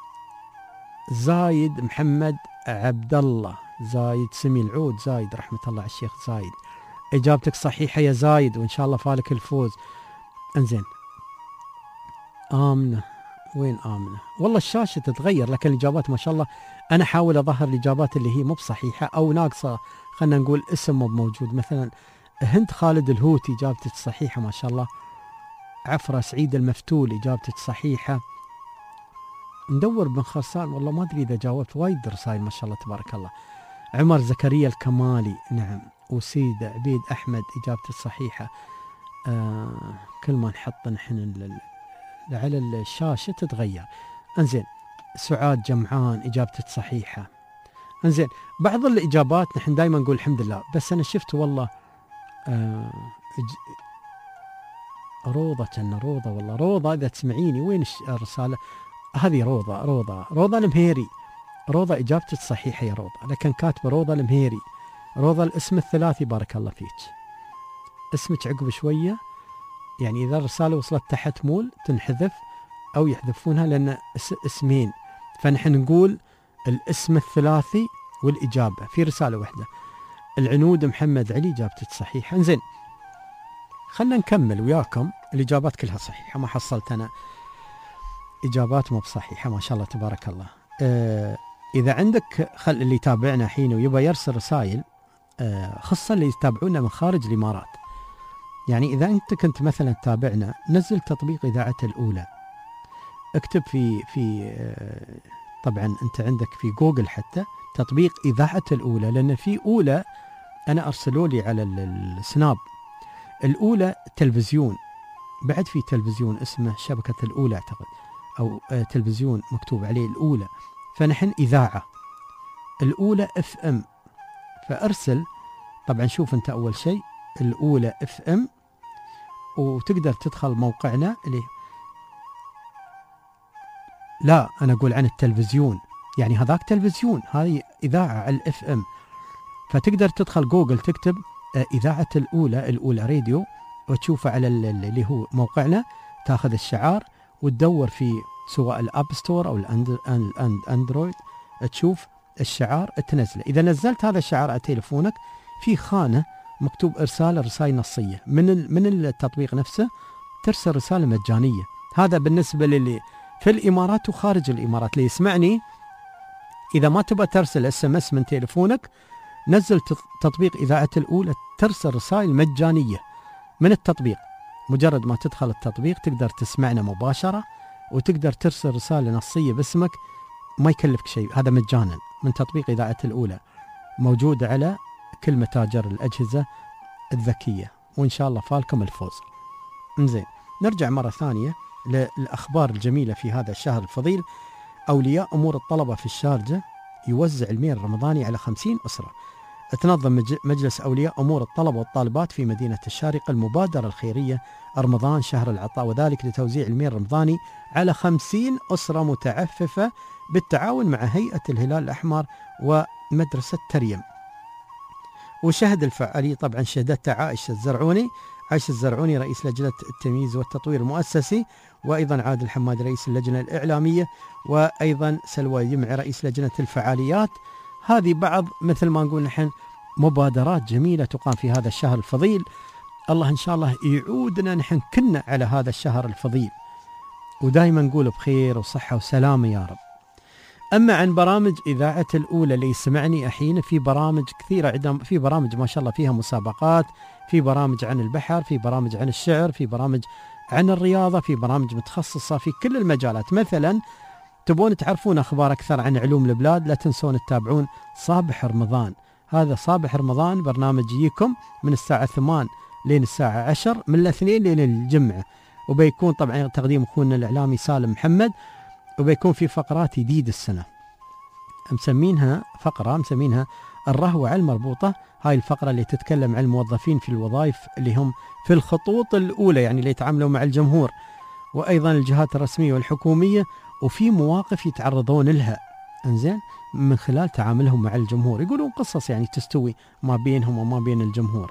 زايد محمد عبد الله زايد سمي العود زايد رحمة الله على الشيخ زايد إجابتك صحيحة يا زايد، وإن شاء الله فالك الفوز. انزين آمنة وين آمنة؟ والله الشاشة تتغير لكن الإجابات ما شاء الله أنا حاول أظهر الإجابات اللي هي مو بصحيحة أو ناقصة، خلنا نقول اسم مو موجود. مثلا هند خالد الهوتي إجابتك صحيحة ما شاء الله. عفرة سعيد المفتول إجابتك صحيحة. ندور بن خرسان والله ما أدري إذا جاوبت، وايد رسائل ما شاء الله تبارك الله. عمر زكريا الكمالي نعم. وسيدة عبيد أحمد إجابته صحيحة. آه كل ما نحط نحن على الشاشة تتغير. انزين سعاد جمعان إجابته صحيحة. انزين بعض الإجابات نحن دائما نقول الحمد لله، بس أنا شفت والله آه روضة كنا روضة والله روضة إذا تسمعيني وين الرسالة هذه؟ روضة روضة روضة المهيري. روضة إجابتك صحيحة يا روضة، لكن كاتبة روضة المهيري. روضة الاسم الثلاثي بارك الله فيك. اسمك عقب شوية يعني إذا الرسالة وصلت تحت مول تنحذف أو يحذفونها لأن اسمين، فنحن نقول الاسم الثلاثي والإجابة في رسالة واحدة. العنود محمد علي إجابتك صحيحة. انزين خلنا نكمل وياكم. الإجابات كلها صحيحة، ما حصلت أنا إجابات مو بصحيحة ما شاء الله تبارك الله. آه إذا عندك خل اللي يتابعنا حين ويبغى يرسل رسائل آه خاصة اللي يتابعونا من خارج الإمارات، يعني إذا أنت كنت مثلا تتابعنا نزل تطبيق إذاعة الأولى، اكتب في في آه طبعا أنت عندك في جوجل حتى تطبيق إذاعة الأولى، لأن في أولى أنا أرسلوا لي على السناب الأولى تلفزيون، بعد في تلفزيون اسمه شبكة الأولى أعتقد أو آه تلفزيون مكتوب عليه الأولى، فنحن إذاعة الأولى اف ام، فأرسل طبعا شوف أنت أول شيء الأولى اف ام وتقدر تدخل موقعنا اللي لا أنا أقول عن التلفزيون، يعني هذاك تلفزيون هذه إذاعة على الاف ام، فتقدر تدخل جوجل تكتب إذاعة الأولى الأولى راديو وتشوفه على اللي هو موقعنا، تاخذ الشعار وتدور في سواء الاب ستور او الاندرويد، تشوف الشعار تنزله. اذا نزلت هذا الشعار على تليفونك في خانه مكتوب ارسال رسائل نصيه من من التطبيق نفسه، ترسل رساله مجانيه. هذا بالنسبه للي في الامارات وخارج الامارات. اللي يسمعني اذا ما تبغى ترسل اس ام اس من تليفونك، نزل تطبيق اذاعه الاولى، ترسل رسائل مجانيه من التطبيق. مجرد ما تدخل التطبيق تقدر تسمعنا مباشره وتقدر ترسل رساله نصيه باسمك، ما يكلفك شيء. هذا مجانا من تطبيق اذاعه الاولى، موجود على كل متاجر الاجهزه الذكيه، وان شاء الله فالكم الفوز. انزين، نرجع مره ثانيه للاخبار الجميله في هذا الشهر الفضيل. اولياء امور الطلبه في الشارجه يوزع الميل الرمضاني على خمسين اسره. تنظم مجلس اولياء امور الطلبه والطالبات في مدينه الشارقه المبادره الخيريه رمضان شهر العطاء، وذلك لتوزيع الميل الرمضاني على خمسين اسره متعففه بالتعاون مع هيئه الهلال الاحمر ومدرسه تريم. وشهد الفعالية طبعا شهدتها عائشة الزرعوني عائشة الزرعوني رئيس لجنة التمييز والتطوير المؤسسي، وأيضا عادل حماد رئيس اللجنة الإعلامية، وأيضا سلوى يمعي رئيس لجنة الفعاليات. هذه بعض مثل ما نقول نحن مبادرات جميلة تقام في هذا الشهر الفضيل. الله إن شاء الله يعودنا نحن كنا على هذا الشهر الفضيل، ودائما نقول بخير وصحة وسلامة يا رب. أما عن برامج إذاعة الأولى اللي يسمعني الحين، في برامج كثيرة عندهم، في برامج ما شاء الله فيها مسابقات، في برامج عن البحر، في برامج عن الشعر، في برامج عن الرياضة، في برامج متخصصة في كل المجالات. مثلا تبون تعرفون أخبار أكثر عن علوم البلاد، لا تنسون تتابعون صابح رمضان. هذا صابح رمضان برنامج يجيكم من الساعة ثمان لين الساعة عشر، من الاثنين لين الجمعة، وبيكون طبعا تقديم أخونا الإعلامي سالم محمد، وبيكون في فقرات جديد السنة مسمينها فقرة مسمينها الرهوة على المربوطة. هاي الفقرة اللي تتكلم عن الموظفين في الوظائف اللي هم في الخطوط الأولى، يعني اللي يتعاملوا مع الجمهور وأيضا الجهات الرسمية والحكومية، وفي مواقف يتعرضون لها انزين من خلال تعاملهم مع الجمهور. يقولون قصص يعني تستوي ما بينهم وما بين الجمهور.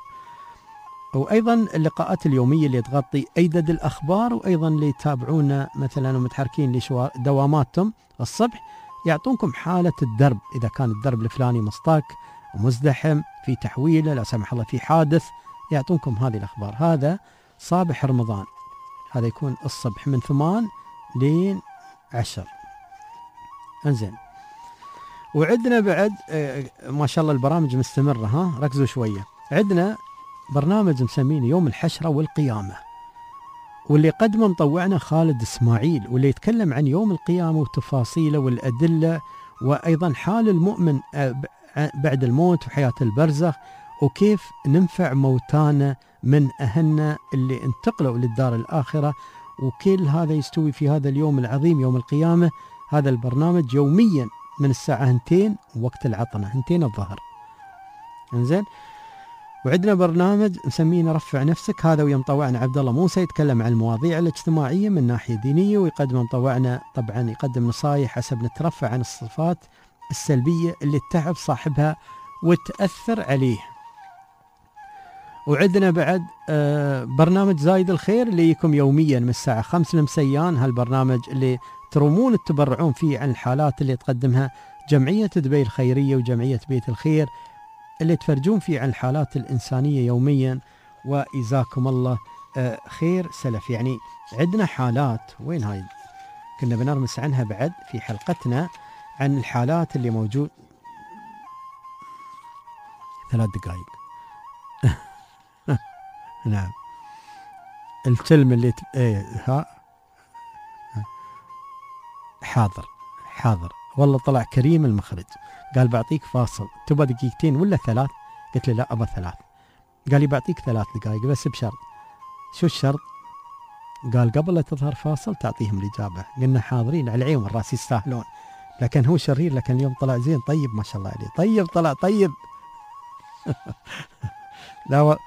وأيضا اللقاءات اليومية اللي تغطي أيدد الأخبار، وأيضا اللي يتابعونا مثلا ومتحركين لدواماتهم الصبح يعطونكم حالة الدرب، إذا كان الدرب الفلاني مصطاك ومزدحم في تحويله لا سمح الله في حادث، يعطونكم هذه الأخبار. هذا صابح رمضان، هذا يكون الصبح من ثمان لين عشر. انزين، وعندنا بعد ما شاء الله البرامج مستمرة، ها ركزوا شوية. عندنا برنامج مسمينه يوم الحشرة والقيامة، واللي قدمه مطوعنا خالد إسماعيل، واللي يتكلم عن يوم القيامة وتفاصيله والأدلة، وأيضا حال المؤمن بعد الموت وحياة البرزخ، وكيف ننفع موتانا من أهلنا اللي انتقلوا للدار الآخرة، وكل هذا يستوي في هذا اليوم العظيم يوم القيامة. هذا البرنامج يوميا من الساعة هنتين وقت العطنة، هنتين الظهر. انزين، وعندنا برنامج مسمينه رفع نفسك، هذا ويا مطوعنا عبد الله موسى، يتكلم عن المواضيع الاجتماعيه من ناحيه دينيه، ويقدم مطوعنا طبعا يقدم نصائح حسب نترفع عن الصفات السلبيه اللي تتعب صاحبها وتاثر عليه. وعندنا بعد برنامج زايد الخير اللي يكم يوميا من الساعه خمسة المسيان، هالبرنامج اللي ترومون تتبرعون فيه عن الحالات اللي تقدمها جمعيه دبي الخيريه وجمعيه بيت الخير، اللي تفرجون فيه عن الحالات الإنسانية يوميا، وإجزاكم الله خير سلف. يعني عندنا حالات، وين هاي كنا بنرمس عنها بعد في حلقتنا عن الحالات اللي موجود. ثلاث دقائق نعم الفيلم اللي ت... ايه ها حاضر حاضر والله طلع كريم المخرج، قال بعطيك فاصل تبى دقيقتين ولا ثلاث؟ قلت له لا أبى ثلاث. قال لي بعطيك ثلاث دقائق بس بشرط. شو الشرط؟ قال قبل لا تظهر فاصل تعطيهم الإجابة. قلنا حاضرين على العين والراس يستاهلون، لكن هو شرير، لكن اليوم طلع زين طيب ما شاء الله عليه، طيب طلع طيب لا و...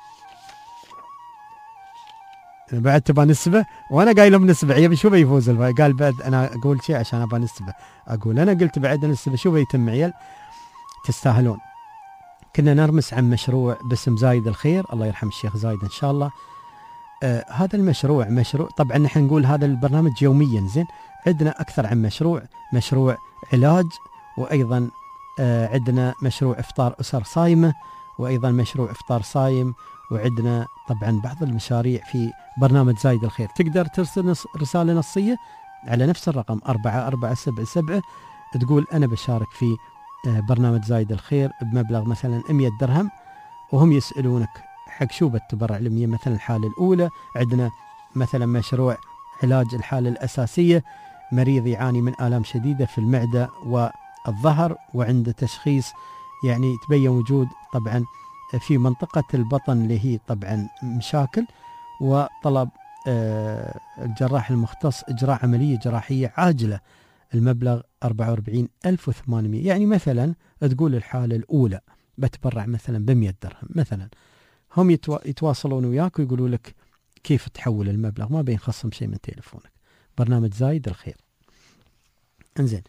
بعد تبى نسبة وانا قايل لهم نسبة عيب شو بيفوز الفاي. قال بعد انا اقول شيء عشان ابى نسبة، اقول انا قلت بعد نسبة شو بيتم عيال تستاهلون. كنا نرمس عن مشروع باسم زايد الخير، الله يرحم الشيخ زايد ان شاء الله. آه هذا المشروع مشروع طبعا نحن نقول هذا البرنامج يوميا زين، عندنا أكثر عن مشروع، مشروع علاج، وأيضا آه عندنا مشروع إفطار أسر صايمة، وأيضا مشروع إفطار صايم، وعندنا طبعا بعض المشاريع في برنامج زايد الخير. تقدر ترسل نص رسالة نصية على نفس الرقم أربعة أربعة سبعة سبعة، تقول أنا بشارك في آه برنامج زايد الخير بمبلغ مثلا مئة درهم، وهم يسألونك حق شو بتبرع لمية. مثلا الحالة الأولى عندنا مثلا مشروع علاج الحالة الأساسية، مريض يعاني من آلام شديدة في المعدة والظهر وعنده تشخيص يعني تبين وجود طبعا في منطقة البطن اللي هي طبعا مشاكل، وطلب آه الجراح المختص إجراء عملية جراحية عاجلة، المبلغ أربعة وأربعين ألف وثمانمئة. يعني مثلا تقول الحالة الأولى بتبرع مثلا بمئة درهم مثلا، هم يتوا... يتواصلون وياك ويقولوا لك كيف تحول المبلغ، ما بينخصم شيء من تليفونك. برنامج زايد الخير. انزين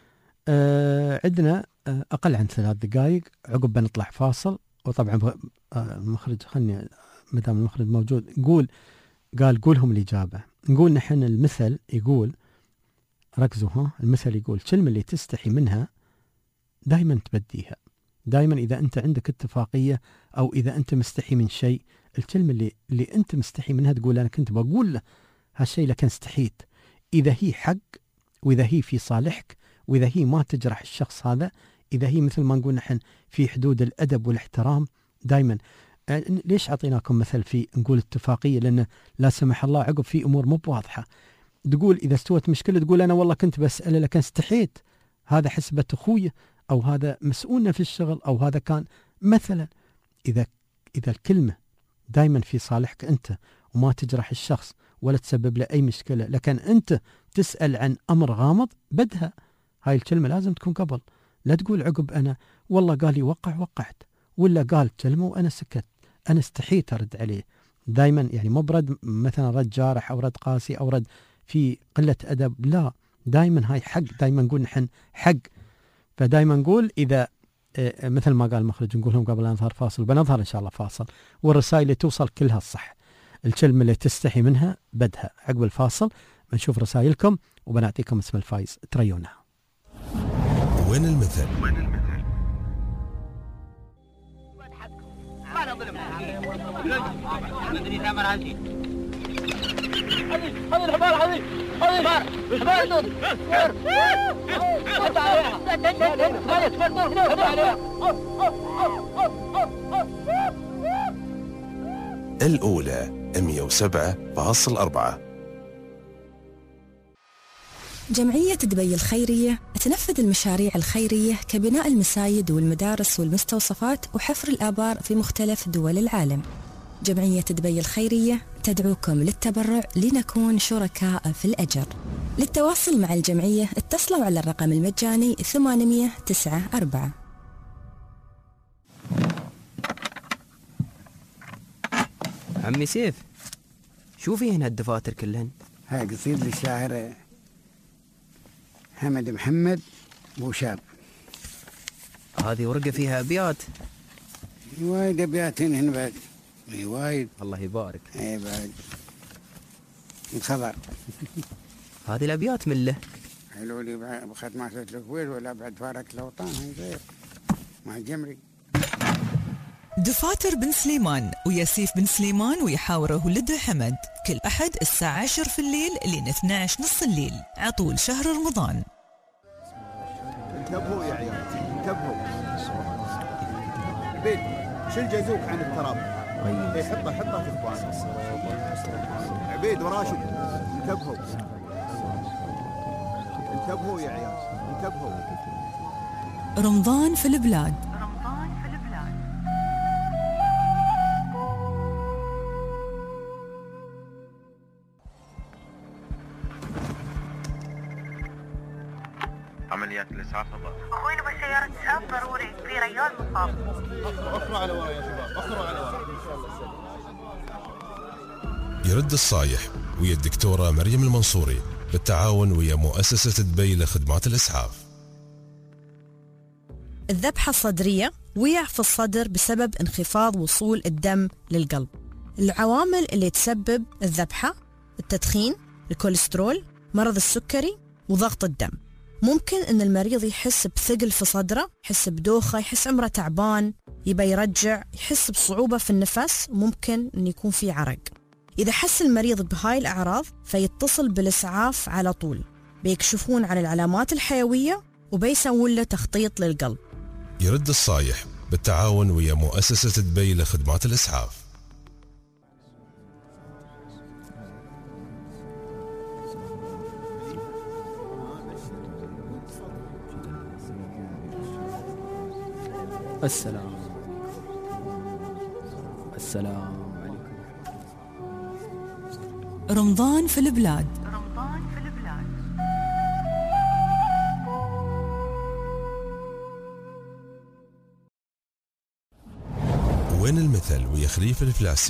آه عندنا آه أقل عن ثلاث دقائق عقب بنطلع فاصل. وطبعا آه المخرج خلني مدام المخرج موجود نقول قال قولهم الإجابة. نقول نحن المثل يقول ركزوا ها، المثل يقول كلمة اللي تستحي منها دائما تبديها. دائما إذا أنت عندك اتفاقية أو إذا أنت مستحي من شيء، الكلمة اللي, اللي أنت مستحي منها تقول أنا كنت بقول له هالشيء لكن استحيت، إذا هي حق وإذا هي في صالحك وإذا هي ما تجرح الشخص هذا، إذا هي مثل ما نقول نحن في حدود الأدب والاحترام. دائما ليش أعطيناكم مثل في نقول اتفاقية؟ لأن لا سمح الله عقب في أمور مو بواضحة، تقول إذا استوت مشكلة تقول أنا والله كنت بسأله لكن استحيت، هذا حسبة أخوية أو هذا مسؤولنا في الشغل أو هذا كان مثلا. إذا إذا الكلمة دائما في صالحك أنت وما تجرح الشخص ولا تسبب له أي مشكلة، لكن أنت تسأل عن أمر غامض بدها، هاي الكلمة لازم تكون قبل. لا تقول عقب أنا والله قال لي وقع وقعت، ولا قال كلمة وأنا سكت، أنا استحيت أرد عليه. دائما يعني مو برد مثلا رد جارح أو رد قاسي أو رد في قلة أدب، لا، دائما هاي حق. دائما نقول نحن حق. فدائما نقول إذا مثل ما قال المخرج نقول لهم قبل أن نظهر فاصل، بنظهر إن شاء الله فاصل، والرسائل اللي توصل كلها الصح، الكلمة اللي تستحي منها بدها. عقب الفاصل بنشوف رسائلكم وبنعطيكم اسم الفايز، تريونا. وين المثل؟ وين المثل؟ ما نظلم مدري ثمر عندي هذه هذه الحمار هذه هذه الحمار الحمار حط عليها الأولى مئة وسبعة فاصلة أربعة. جمعية دبي الخيرية تنفذ المشاريع الخيرية كبناء المساجد والمدارس والمستوصفات وحفر الآبار في مختلف دول العالم. جمعية دبي الخيرية تدعوكم للتبرع لنكون شركاء في الأجر. للتواصل مع الجمعية اتصلوا على الرقم المجاني ثمانمئة وتسعة أربعة. عمي سيف، شو في هنا الدفاتر كلهن؟ هاي قصيدة للشاعر حمد محمد بوشاب. هذه ورقة فيها أبيات. وايد أبيات هنا بعد، وايد. الله يبارك. اي بعد الخضر. هذه الأبيات من له. حلو لي بخد ما سويت الكويت ولا بعد فارق الأوطان هاي غير مع الجمري. دفاتر بن سليمان وياسيف بن سليمان ويحاوره ولده حمد كل أحد الساعة عشر في الليل لين اثني عشر نص الليل عطول شهر رمضان. انتبهوا يا عيال انتبهوا. عبيد شيل جازوك عن التراب. اي حطه حطه في اخوانك. عبيد وراشد انتبهوا انتبهوا يا عيال انتبهوا. رمضان في البلاد. عمليات الإسعاف الضغط. أخوي نبغى سيارة إسعاف ضروري في ريال مصاب. أخروا على ورا يا شباب أخروا على ورا. يرد الصايح ويا الدكتورة مريم المنصوري بالتعاون ويا مؤسسة دبي لخدمات الإسعاف. الذبحة الصدرية ويع في الصدر بسبب انخفاض وصول الدم للقلب. العوامل اللي تسبب الذبحة: التدخين، الكوليسترول، مرض السكري، وضغط الدم. ممكن أن المريض يحس بثقل في صدره، يحس بدوخة، يحس عمره تعبان، يبى يرجع، يحس بصعوبة في النفس، ممكن أن يكون في عرق. إذا حس المريض بهاي الأعراض فيتصل بالإسعاف على طول، بيكشفون عن العلامات الحيوية وبيسوون له تخطيط للقلب. يرد الصايح بالتعاون ويا مؤسسة دبي لخدمات الإسعاف. السلام السلام عليكم. رمضان في البلاد. وين المثل ويا خليفة الفلاسي.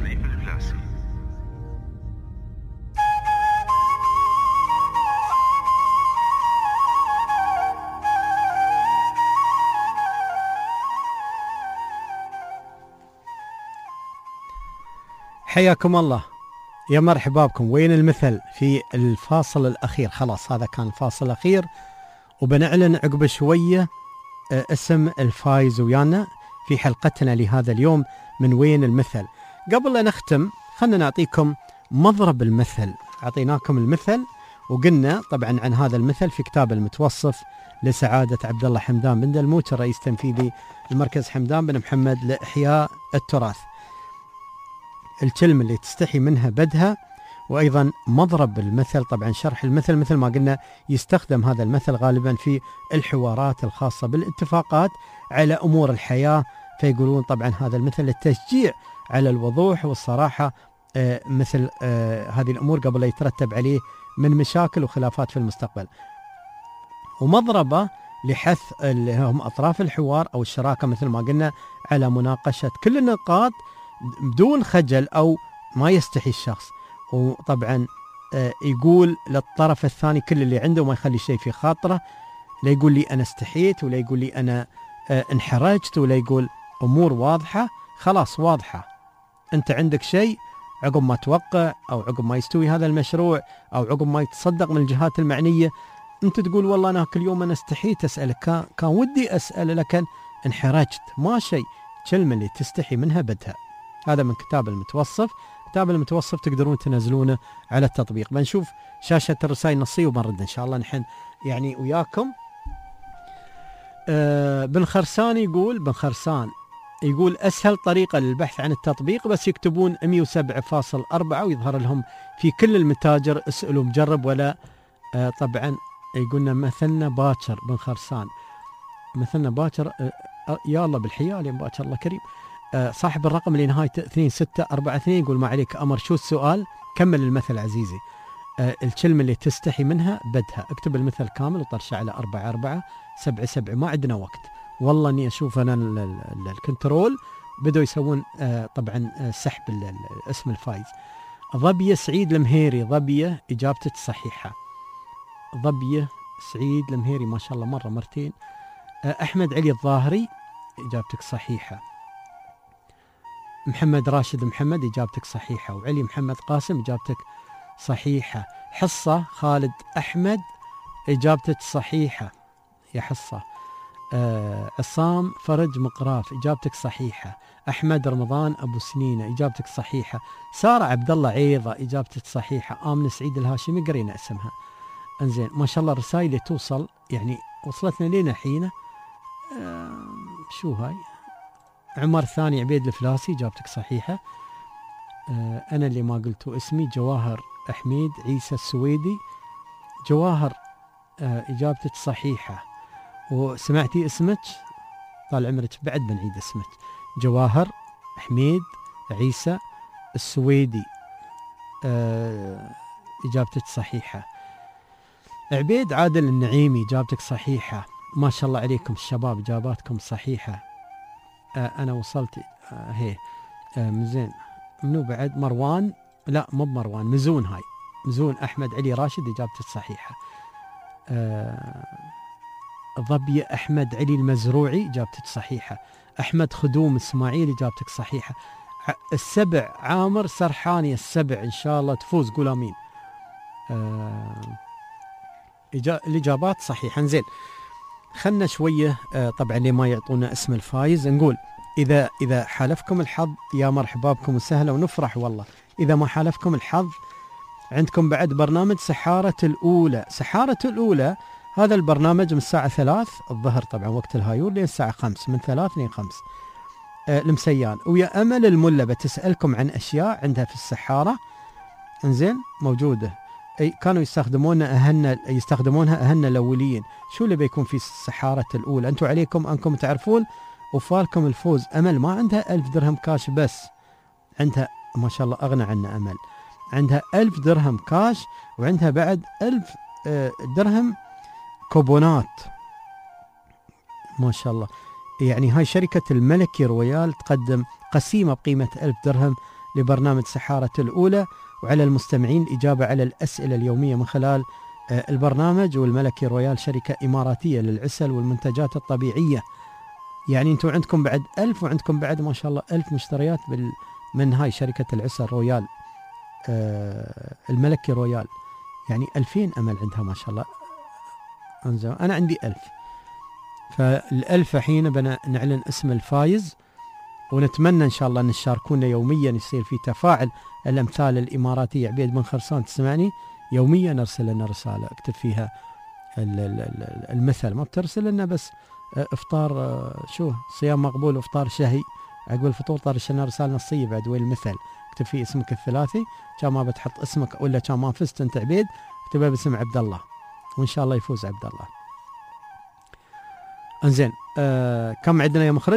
حياكم الله، يا مرحبا بكم. وين المثل في الفاصل الأخير؟ خلاص هذا كان الفاصل الأخير، وبنعلن عقب شوية اسم الفايز ويانا في حلقتنا لهذا اليوم من وين المثل. قبل لا نختم خلنا نعطيكم مضرب المثل. أعطيناكم المثل وقلنا طبعا عن هذا المثل في كتاب المتوصف لسعادة عبد الله حمدان بن دلموت، الرئيس التنفيذي المركز حمدان بن محمد لإحياء التراث. الكلمة اللي تستحي منها بدها، وأيضا مضرب المثل. طبعا شرح المثل مثل ما قلنا يستخدم هذا المثل غالبا في الحوارات الخاصة بالاتفاقات على أمور الحياة، فيقولون طبعا هذا المثل للتشجيع على الوضوح والصراحة آه مثل آه هذه الأمور قبل لا يترتب عليه من مشاكل وخلافات في المستقبل. ومضربة لحث اللي هم أطراف الحوار أو الشراكة مثل ما قلنا على مناقشة كل النقاط بدون خجل أو ما يستحي الشخص، وطبعا يقول للطرف الثاني كل اللي عنده وما يخلي شيء في خاطره، لا يقول لي أنا استحيت ولا يقول لي أنا انحرجت ولا يقول أمور واضحة. خلاص واضحة، أنت عندك شيء عقب ما توقع أو عقب ما يستوي هذا المشروع أو عقب ما يتصدق من الجهات المعنية، أنت تقول والله أنا كل يوم أنا استحيت أسألك، كان, كان ودي أسأل لكن انحرجت، ما شيء. كلمة اللي تستحي منها بدها. هذا من كتاب المتوصف. كتاب المتوصف تقدرون تنزلونه على التطبيق. بنشوف شاشة الرسائل النصية وبنرد إن شاء الله نحن يعني وياكم. آه بن خرسان يقول بن خرسان يقول أسهل طريقة للبحث عن التطبيق بس يكتبون مئة وسبعة فاصلة أربعة ويظهر لهم في كل المتاجر. اسألوا مجرب ولا آه طبعا يقولنا مثلنا باكر. بن خرسان مثلنا باكر. آه يا الله بالحيال يا باكر الله كريم. آه صاحب الرقم اللي نهايته اثنين ستة أربعة اثنين يقول ما عليك أمر شو السؤال؟ كمل المثل عزيزي. آه الكلمة اللي تستحي منها بدها. اكتب المثل كامل وطرشه على أربعة أربعة سبعة سبعة. ما عندنا وقت والله اني اشوف انا الكنترول بدوا يسوون آه طبعا آه سحب اسم الفايز. ظبية سعيد المهيري. ظبية اجابتك صحيحة. ظبية سعيد المهيري ما شاء الله مرة مرتين. آه احمد علي الظاهري اجابتك صحيحة. محمد راشد محمد اجابتك صحيحة. وعلي محمد قاسم اجابتك صحيحة. حصة خالد احمد اجابتك صحيحة يا حصة. آه عصام فرج مقراف اجابتك صحيحة. احمد رمضان ابو سنينة اجابتك صحيحة. سارة عبد الله عيضة اجابتك صحيحة. آمنة سعيد الهاشمي قرينا اسمها. انزين ما شاء الله الرسائل اللي توصل يعني وصلتنا لنا حين. آه شو هاي؟ عمر ثاني عبيد الفلاسي اجابتك صحيحة. آه انا اللي ما قلتوا اسمي. جواهر حميد عيسى السويدي. جواهر آه اجابتك صحيحة. وسمعتي اسمك طال عمرك بعد بنعيد اسمك. جواهر حميد عيسى السويدي آه اجابتك صحيحة. عبيد عادل النعيمي اجابتك صحيحة. ما شاء الله عليكم الشباب اجاباتكم صحيحة. آه انا وصلت آه هي آه مزين. منو بعد؟ مروان لا مو بمروان مزون. هاي مزون احمد علي راشد اجابتك صحيحة. آه ظبي أحمد علي المزروعي إجابتك صحيحة. أحمد خدوم إسماعيل إجابتك صحيحة. السبع عامر سرحاني السبع إن شاء الله تفوز قول آمين. آه الإجابات صحيحة. زين خلنا شوية آه طبعا لما يعطونا اسم الفايز نقول إذا إذا حالفكم الحظ يا مرحبا بكم وسهلا ونفرح والله. إذا ما حالفكم الحظ عندكم بعد برنامج سحارة الأولى. سحارة الأولى هذا البرنامج من الساعة ثلاث الظهر طبعا وقت الهايور لين الساعة خمس، من ثلاث لين خمس آه المسيان. ويا أمل الملة بتسألكم عن أشياء عندها في السحارة انزين موجودة، أي كانوا يستخدمونها أهلنا يستخدمونها أهلنا الأوليين. شو اللي بيكون في السحارة الأولى؟ أنتم عليكم أنكم تعرفون وفالكم الفوز. أمل ما عندها ألف درهم كاش بس، عندها ما شاء الله أغنى عنا أمل، عندها ألف درهم كاش وعندها بعد ألف درهم كوبونات ما شاء الله. يعني هاي شركة الملكي رويال تقدم قسيمة بقيمة ألف درهم لبرنامج سحارة الأولى، وعلى المستمعين الإجابة على الأسئلة اليومية من خلال البرنامج. والملكي رويال شركة إماراتية للعسل والمنتجات الطبيعية. يعني أنتم عندكم بعد ألف وعندكم بعد ما شاء الله ألف مشتريات بال من هاي شركة العسل رويال آه الملكي رويال، يعني ألفين أمل عندها ما شاء الله. أنا عندي ألف، فالألف حين بنعلن اسم الفايز، ونتمنى إن شاء الله أن تشاركونا يوميا يصير في تفاعل. الأمثال الإماراتية عبيد بن خرسان تسمعني يوميا أرسل لنا رسالة اكتب فيها المثل، ما بترسل لنا بس افطار شو صيام مقبول وافطار شهي، عقب الفطور طارش لنا رسالة نصية بعد وين المثل اكتب فيه اسمك الثلاثي. كان ما بتحط اسمك ولا كان ما فزت انت عبيد اكتبها باسم عبد الله، وان شاء الله يفوز عبد الله. انزين آه كم عندنا يا مخرج؟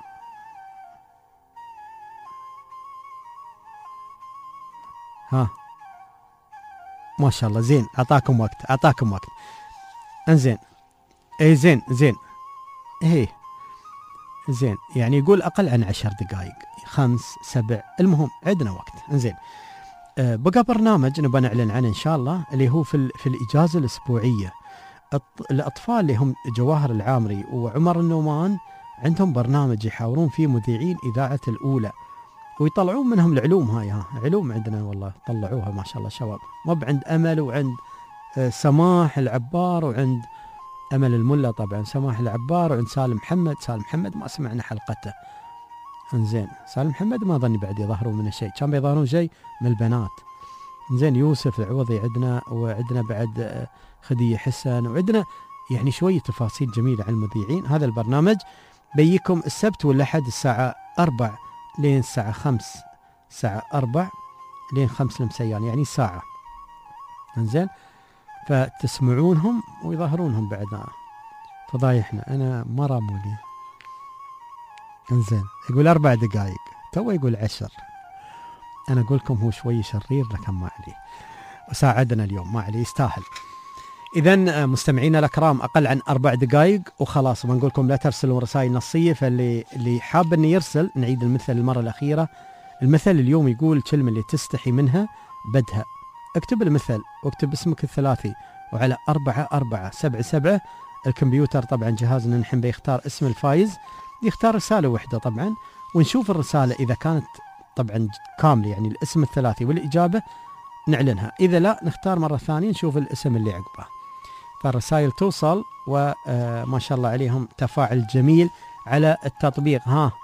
ها ما شاء الله زين، اعطاكم وقت اعطاكم وقت. انزين اي زين زين ايه زين، يعني يقول اقل عن عشر دقائق، خمس سبع، المهم عندنا وقت. انزين أه بقى برنامج نبغى نعلن عنه ان شاء الله اللي هو في في الاجازه الاسبوعيه. الاطفال اللي هم جواهر العامري وعمر النومان عندهم برنامج يحاورون فيه مذيعين اذاعه الاولى ويطلعون منهم العلوم. هاي ها علوم عندنا والله طلعوها ما شاء الله شباب، ما عند امل وعند أه سماح العبار وعند امل الملا طبعا سماح العبار وعند سالم محمد. سالم محمد ما سمعنا حلقته. انزين سالم محمد ما ظني بعد يظهرون من شيء، كان بيظهرون شيء من البنات. انزين يوسف العوضي عندنا، وعندنا بعد خديجة حسن، وعندنا يعني شوية تفاصيل جميلة عن المذيعين. هذا البرنامج بيكم السبت والأحد الساعة أربع لين الساعة خمس، الساعة أربع لين خمس المسيان يعني ساعة. انزين فتسمعونهم ويظهرونهم بعدنا. فضايحنا انا ما راموني. انزين يقول اربع دقائق تو يقول عشر. انا اقول لكم هو شوي شرير لكن ما عليه، وساعدنا اليوم ما عليه يستاهل. اذا مستمعينا الاكرام اقل عن اربع دقائق وخلاص. ما نقول لكم لا ترسلوا رسائل نصيه، فاللي اللي حاب انه يرسل نعيد المثل المره الاخيره. المثل اليوم يقول الكلمه اللي تستحي منها بدها. اكتب المثل واكتب اسمك الثلاثي وعلى أربعة أربعة سبعة سبعة. الكمبيوتر طبعا جهازنا نحن بيختار اسم الفايز، يختار رسالة واحدة طبعا، ونشوف الرسالة إذا كانت طبعا كاملة يعني الاسم الثلاثي والإجابة نعلنها، إذا لا نختار مرة ثانية نشوف الاسم اللي عقبه. فالرسائل توصل وما شاء الله عليهم تفاعل جميل على التطبيق. ها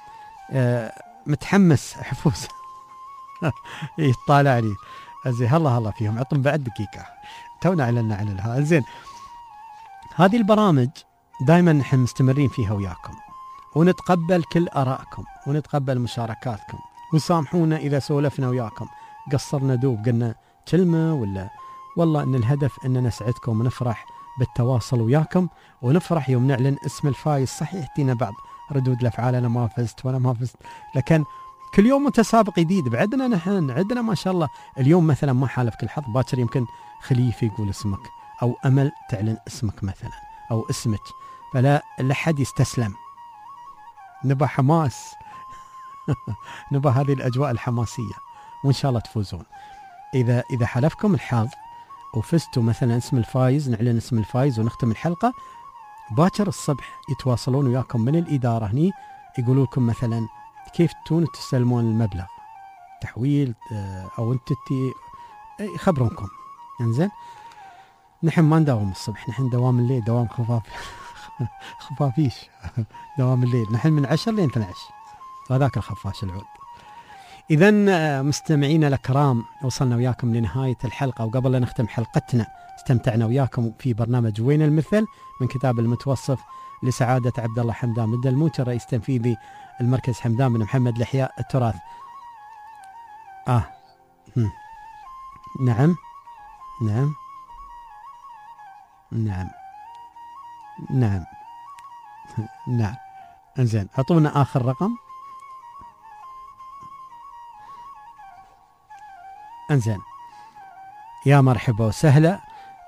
متحمس حفوز يطالع لي زين. هلا هلا فيهم عطهم بعد دقيقة تونا اعلنا عن الها. زين هذه البرامج دائما نحن مستمرين فيها وياكم، ونتقبل كل آرائكم ونتقبل مشاركاتكم، وسامحونا إذا سولفنا وياكم قصرنا دوب قلنا كلمة ولا. والله أن الهدف أن نسعدكم ونفرح بالتواصل وياكم، ونفرح يوم نعلن اسم الفايز. صحيح تينا بعض ردود الأفعال أنا ما فزت وأنا ما فزت، لكن كل يوم متسابق جديد. بعدنا نحن عندنا ما شاء الله اليوم مثلا ما حالفك الحظ، باكر يمكن خليفة يقول اسمك أو أمل تعلن اسمك مثلا أو اسمك، فلا لحد يستسلم. نبى حماس نبى هذه الأجواء الحماسية، وإن شاء الله تفوزون. إذا إذا حلفكم الحظ وفزتوا مثلا اسم الفايز، نعلن اسم الفايز ونختم الحلقة باكر الصبح يتواصلون وياكم من الإدارة هني يقولوا لكم مثلا كيف تون تستلمون المبلغ تحويل أو أنت يخبرونكم. إنزين نحن ما نداوم الصبح، نحن دوام الليل، دوام خفاف خفافيش دوام الليل، نحن من عشر لين اثني عشر، وهذاك الخفاش العود. إذا مستمعينا الكرام وصلنا وياكم لنهاية الحلقة، وقبل لا نختم حلقتنا استمتعنا وياكم في برنامج وين المثل من كتاب المتوصف لسعادة عبد الله حمدان بن دلموت الرئيس التنفيذي المركز حمدان بن محمد لإحياء التراث. آه هم. نعم نعم نعم نعم نعم انزين، اعطونا اخر رقم. انزين، يا مرحبا وسهلا.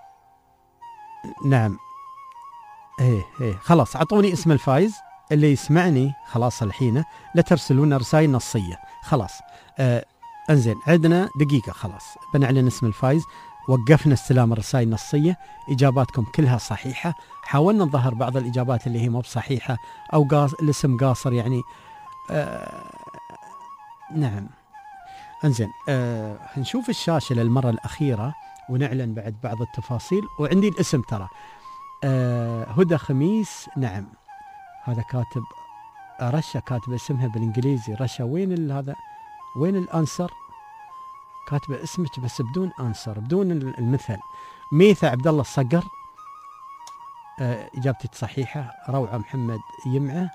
نعم ايه ايه خلاص، اعطوني اسم الفايز اللي يسمعني خلاص الحين، لا ترسلونا رسائل نصيه خلاص. آه انزين، عندنا دقيقه خلاص بنعلن اسم الفايز. وقفنا استلام الرسائل النصيه، اجاباتكم كلها صحيحه، حاولنا نظهر بعض الاجابات اللي هي مو بصحيحه او قاص الاسم قاصر يعني. آه نعم انزين، آه نشوف الشاشه للمره الاخيره ونعلن بعد بعض التفاصيل. وعندي الاسم ترى آه هدى خميس. نعم هذا كاتب رشا، كاتب اسمها بالانجليزي رشا. وين هذا؟ وين الانسر؟ كاتبه اسمك بس بدون انسر، بدون المثل. ميثا عبد الله الصقر آه اجابتك صحيحه. روعه محمد يمعه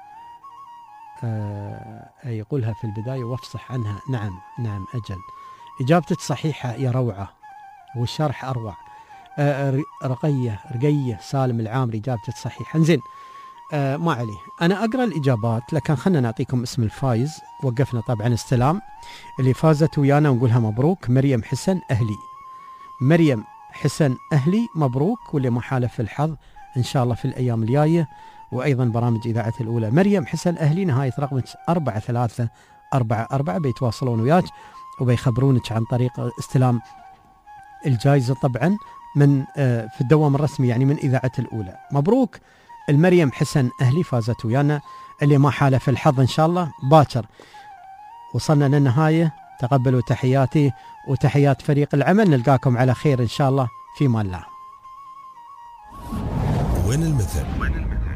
آه يقولها في البدايه وافصح عنها. نعم نعم اجل، اجابتك صحيحه يا روعه والشرح اروع. آه رقيه رقيه سالم العامري اجابتك صحيحه. انزين آه ما عليه، انا اقرا الاجابات لكن خلنا نعطيكم اسم الفايز. وقفنا طبعا استلام. اللي فازت ويانا ونقولها مبروك مريم حسن اهلي. مريم حسن اهلي مبروك، واللي ما حالف الحظ ان شاء الله في الايام الجايه وايضا برامج اذاعه الاولى. مريم حسن اهلي نهايه رقمك أربعة ثلاثة أربعة أربعة، بيتواصلون وياك وبيخبرونك عن طريق استلام الجائزه طبعا من آه في الدوام الرسمي يعني من اذاعه الاولى. مبروك المريم حسن أهلي فازت ويانا، اللي ما حالف الحظ إن شاء الله باكر. وصلنا للنهاية، تقبلوا تحياتي وتحيات فريق العمل، نلقاكم على خير إن شاء الله في مان الله. وين المثل؟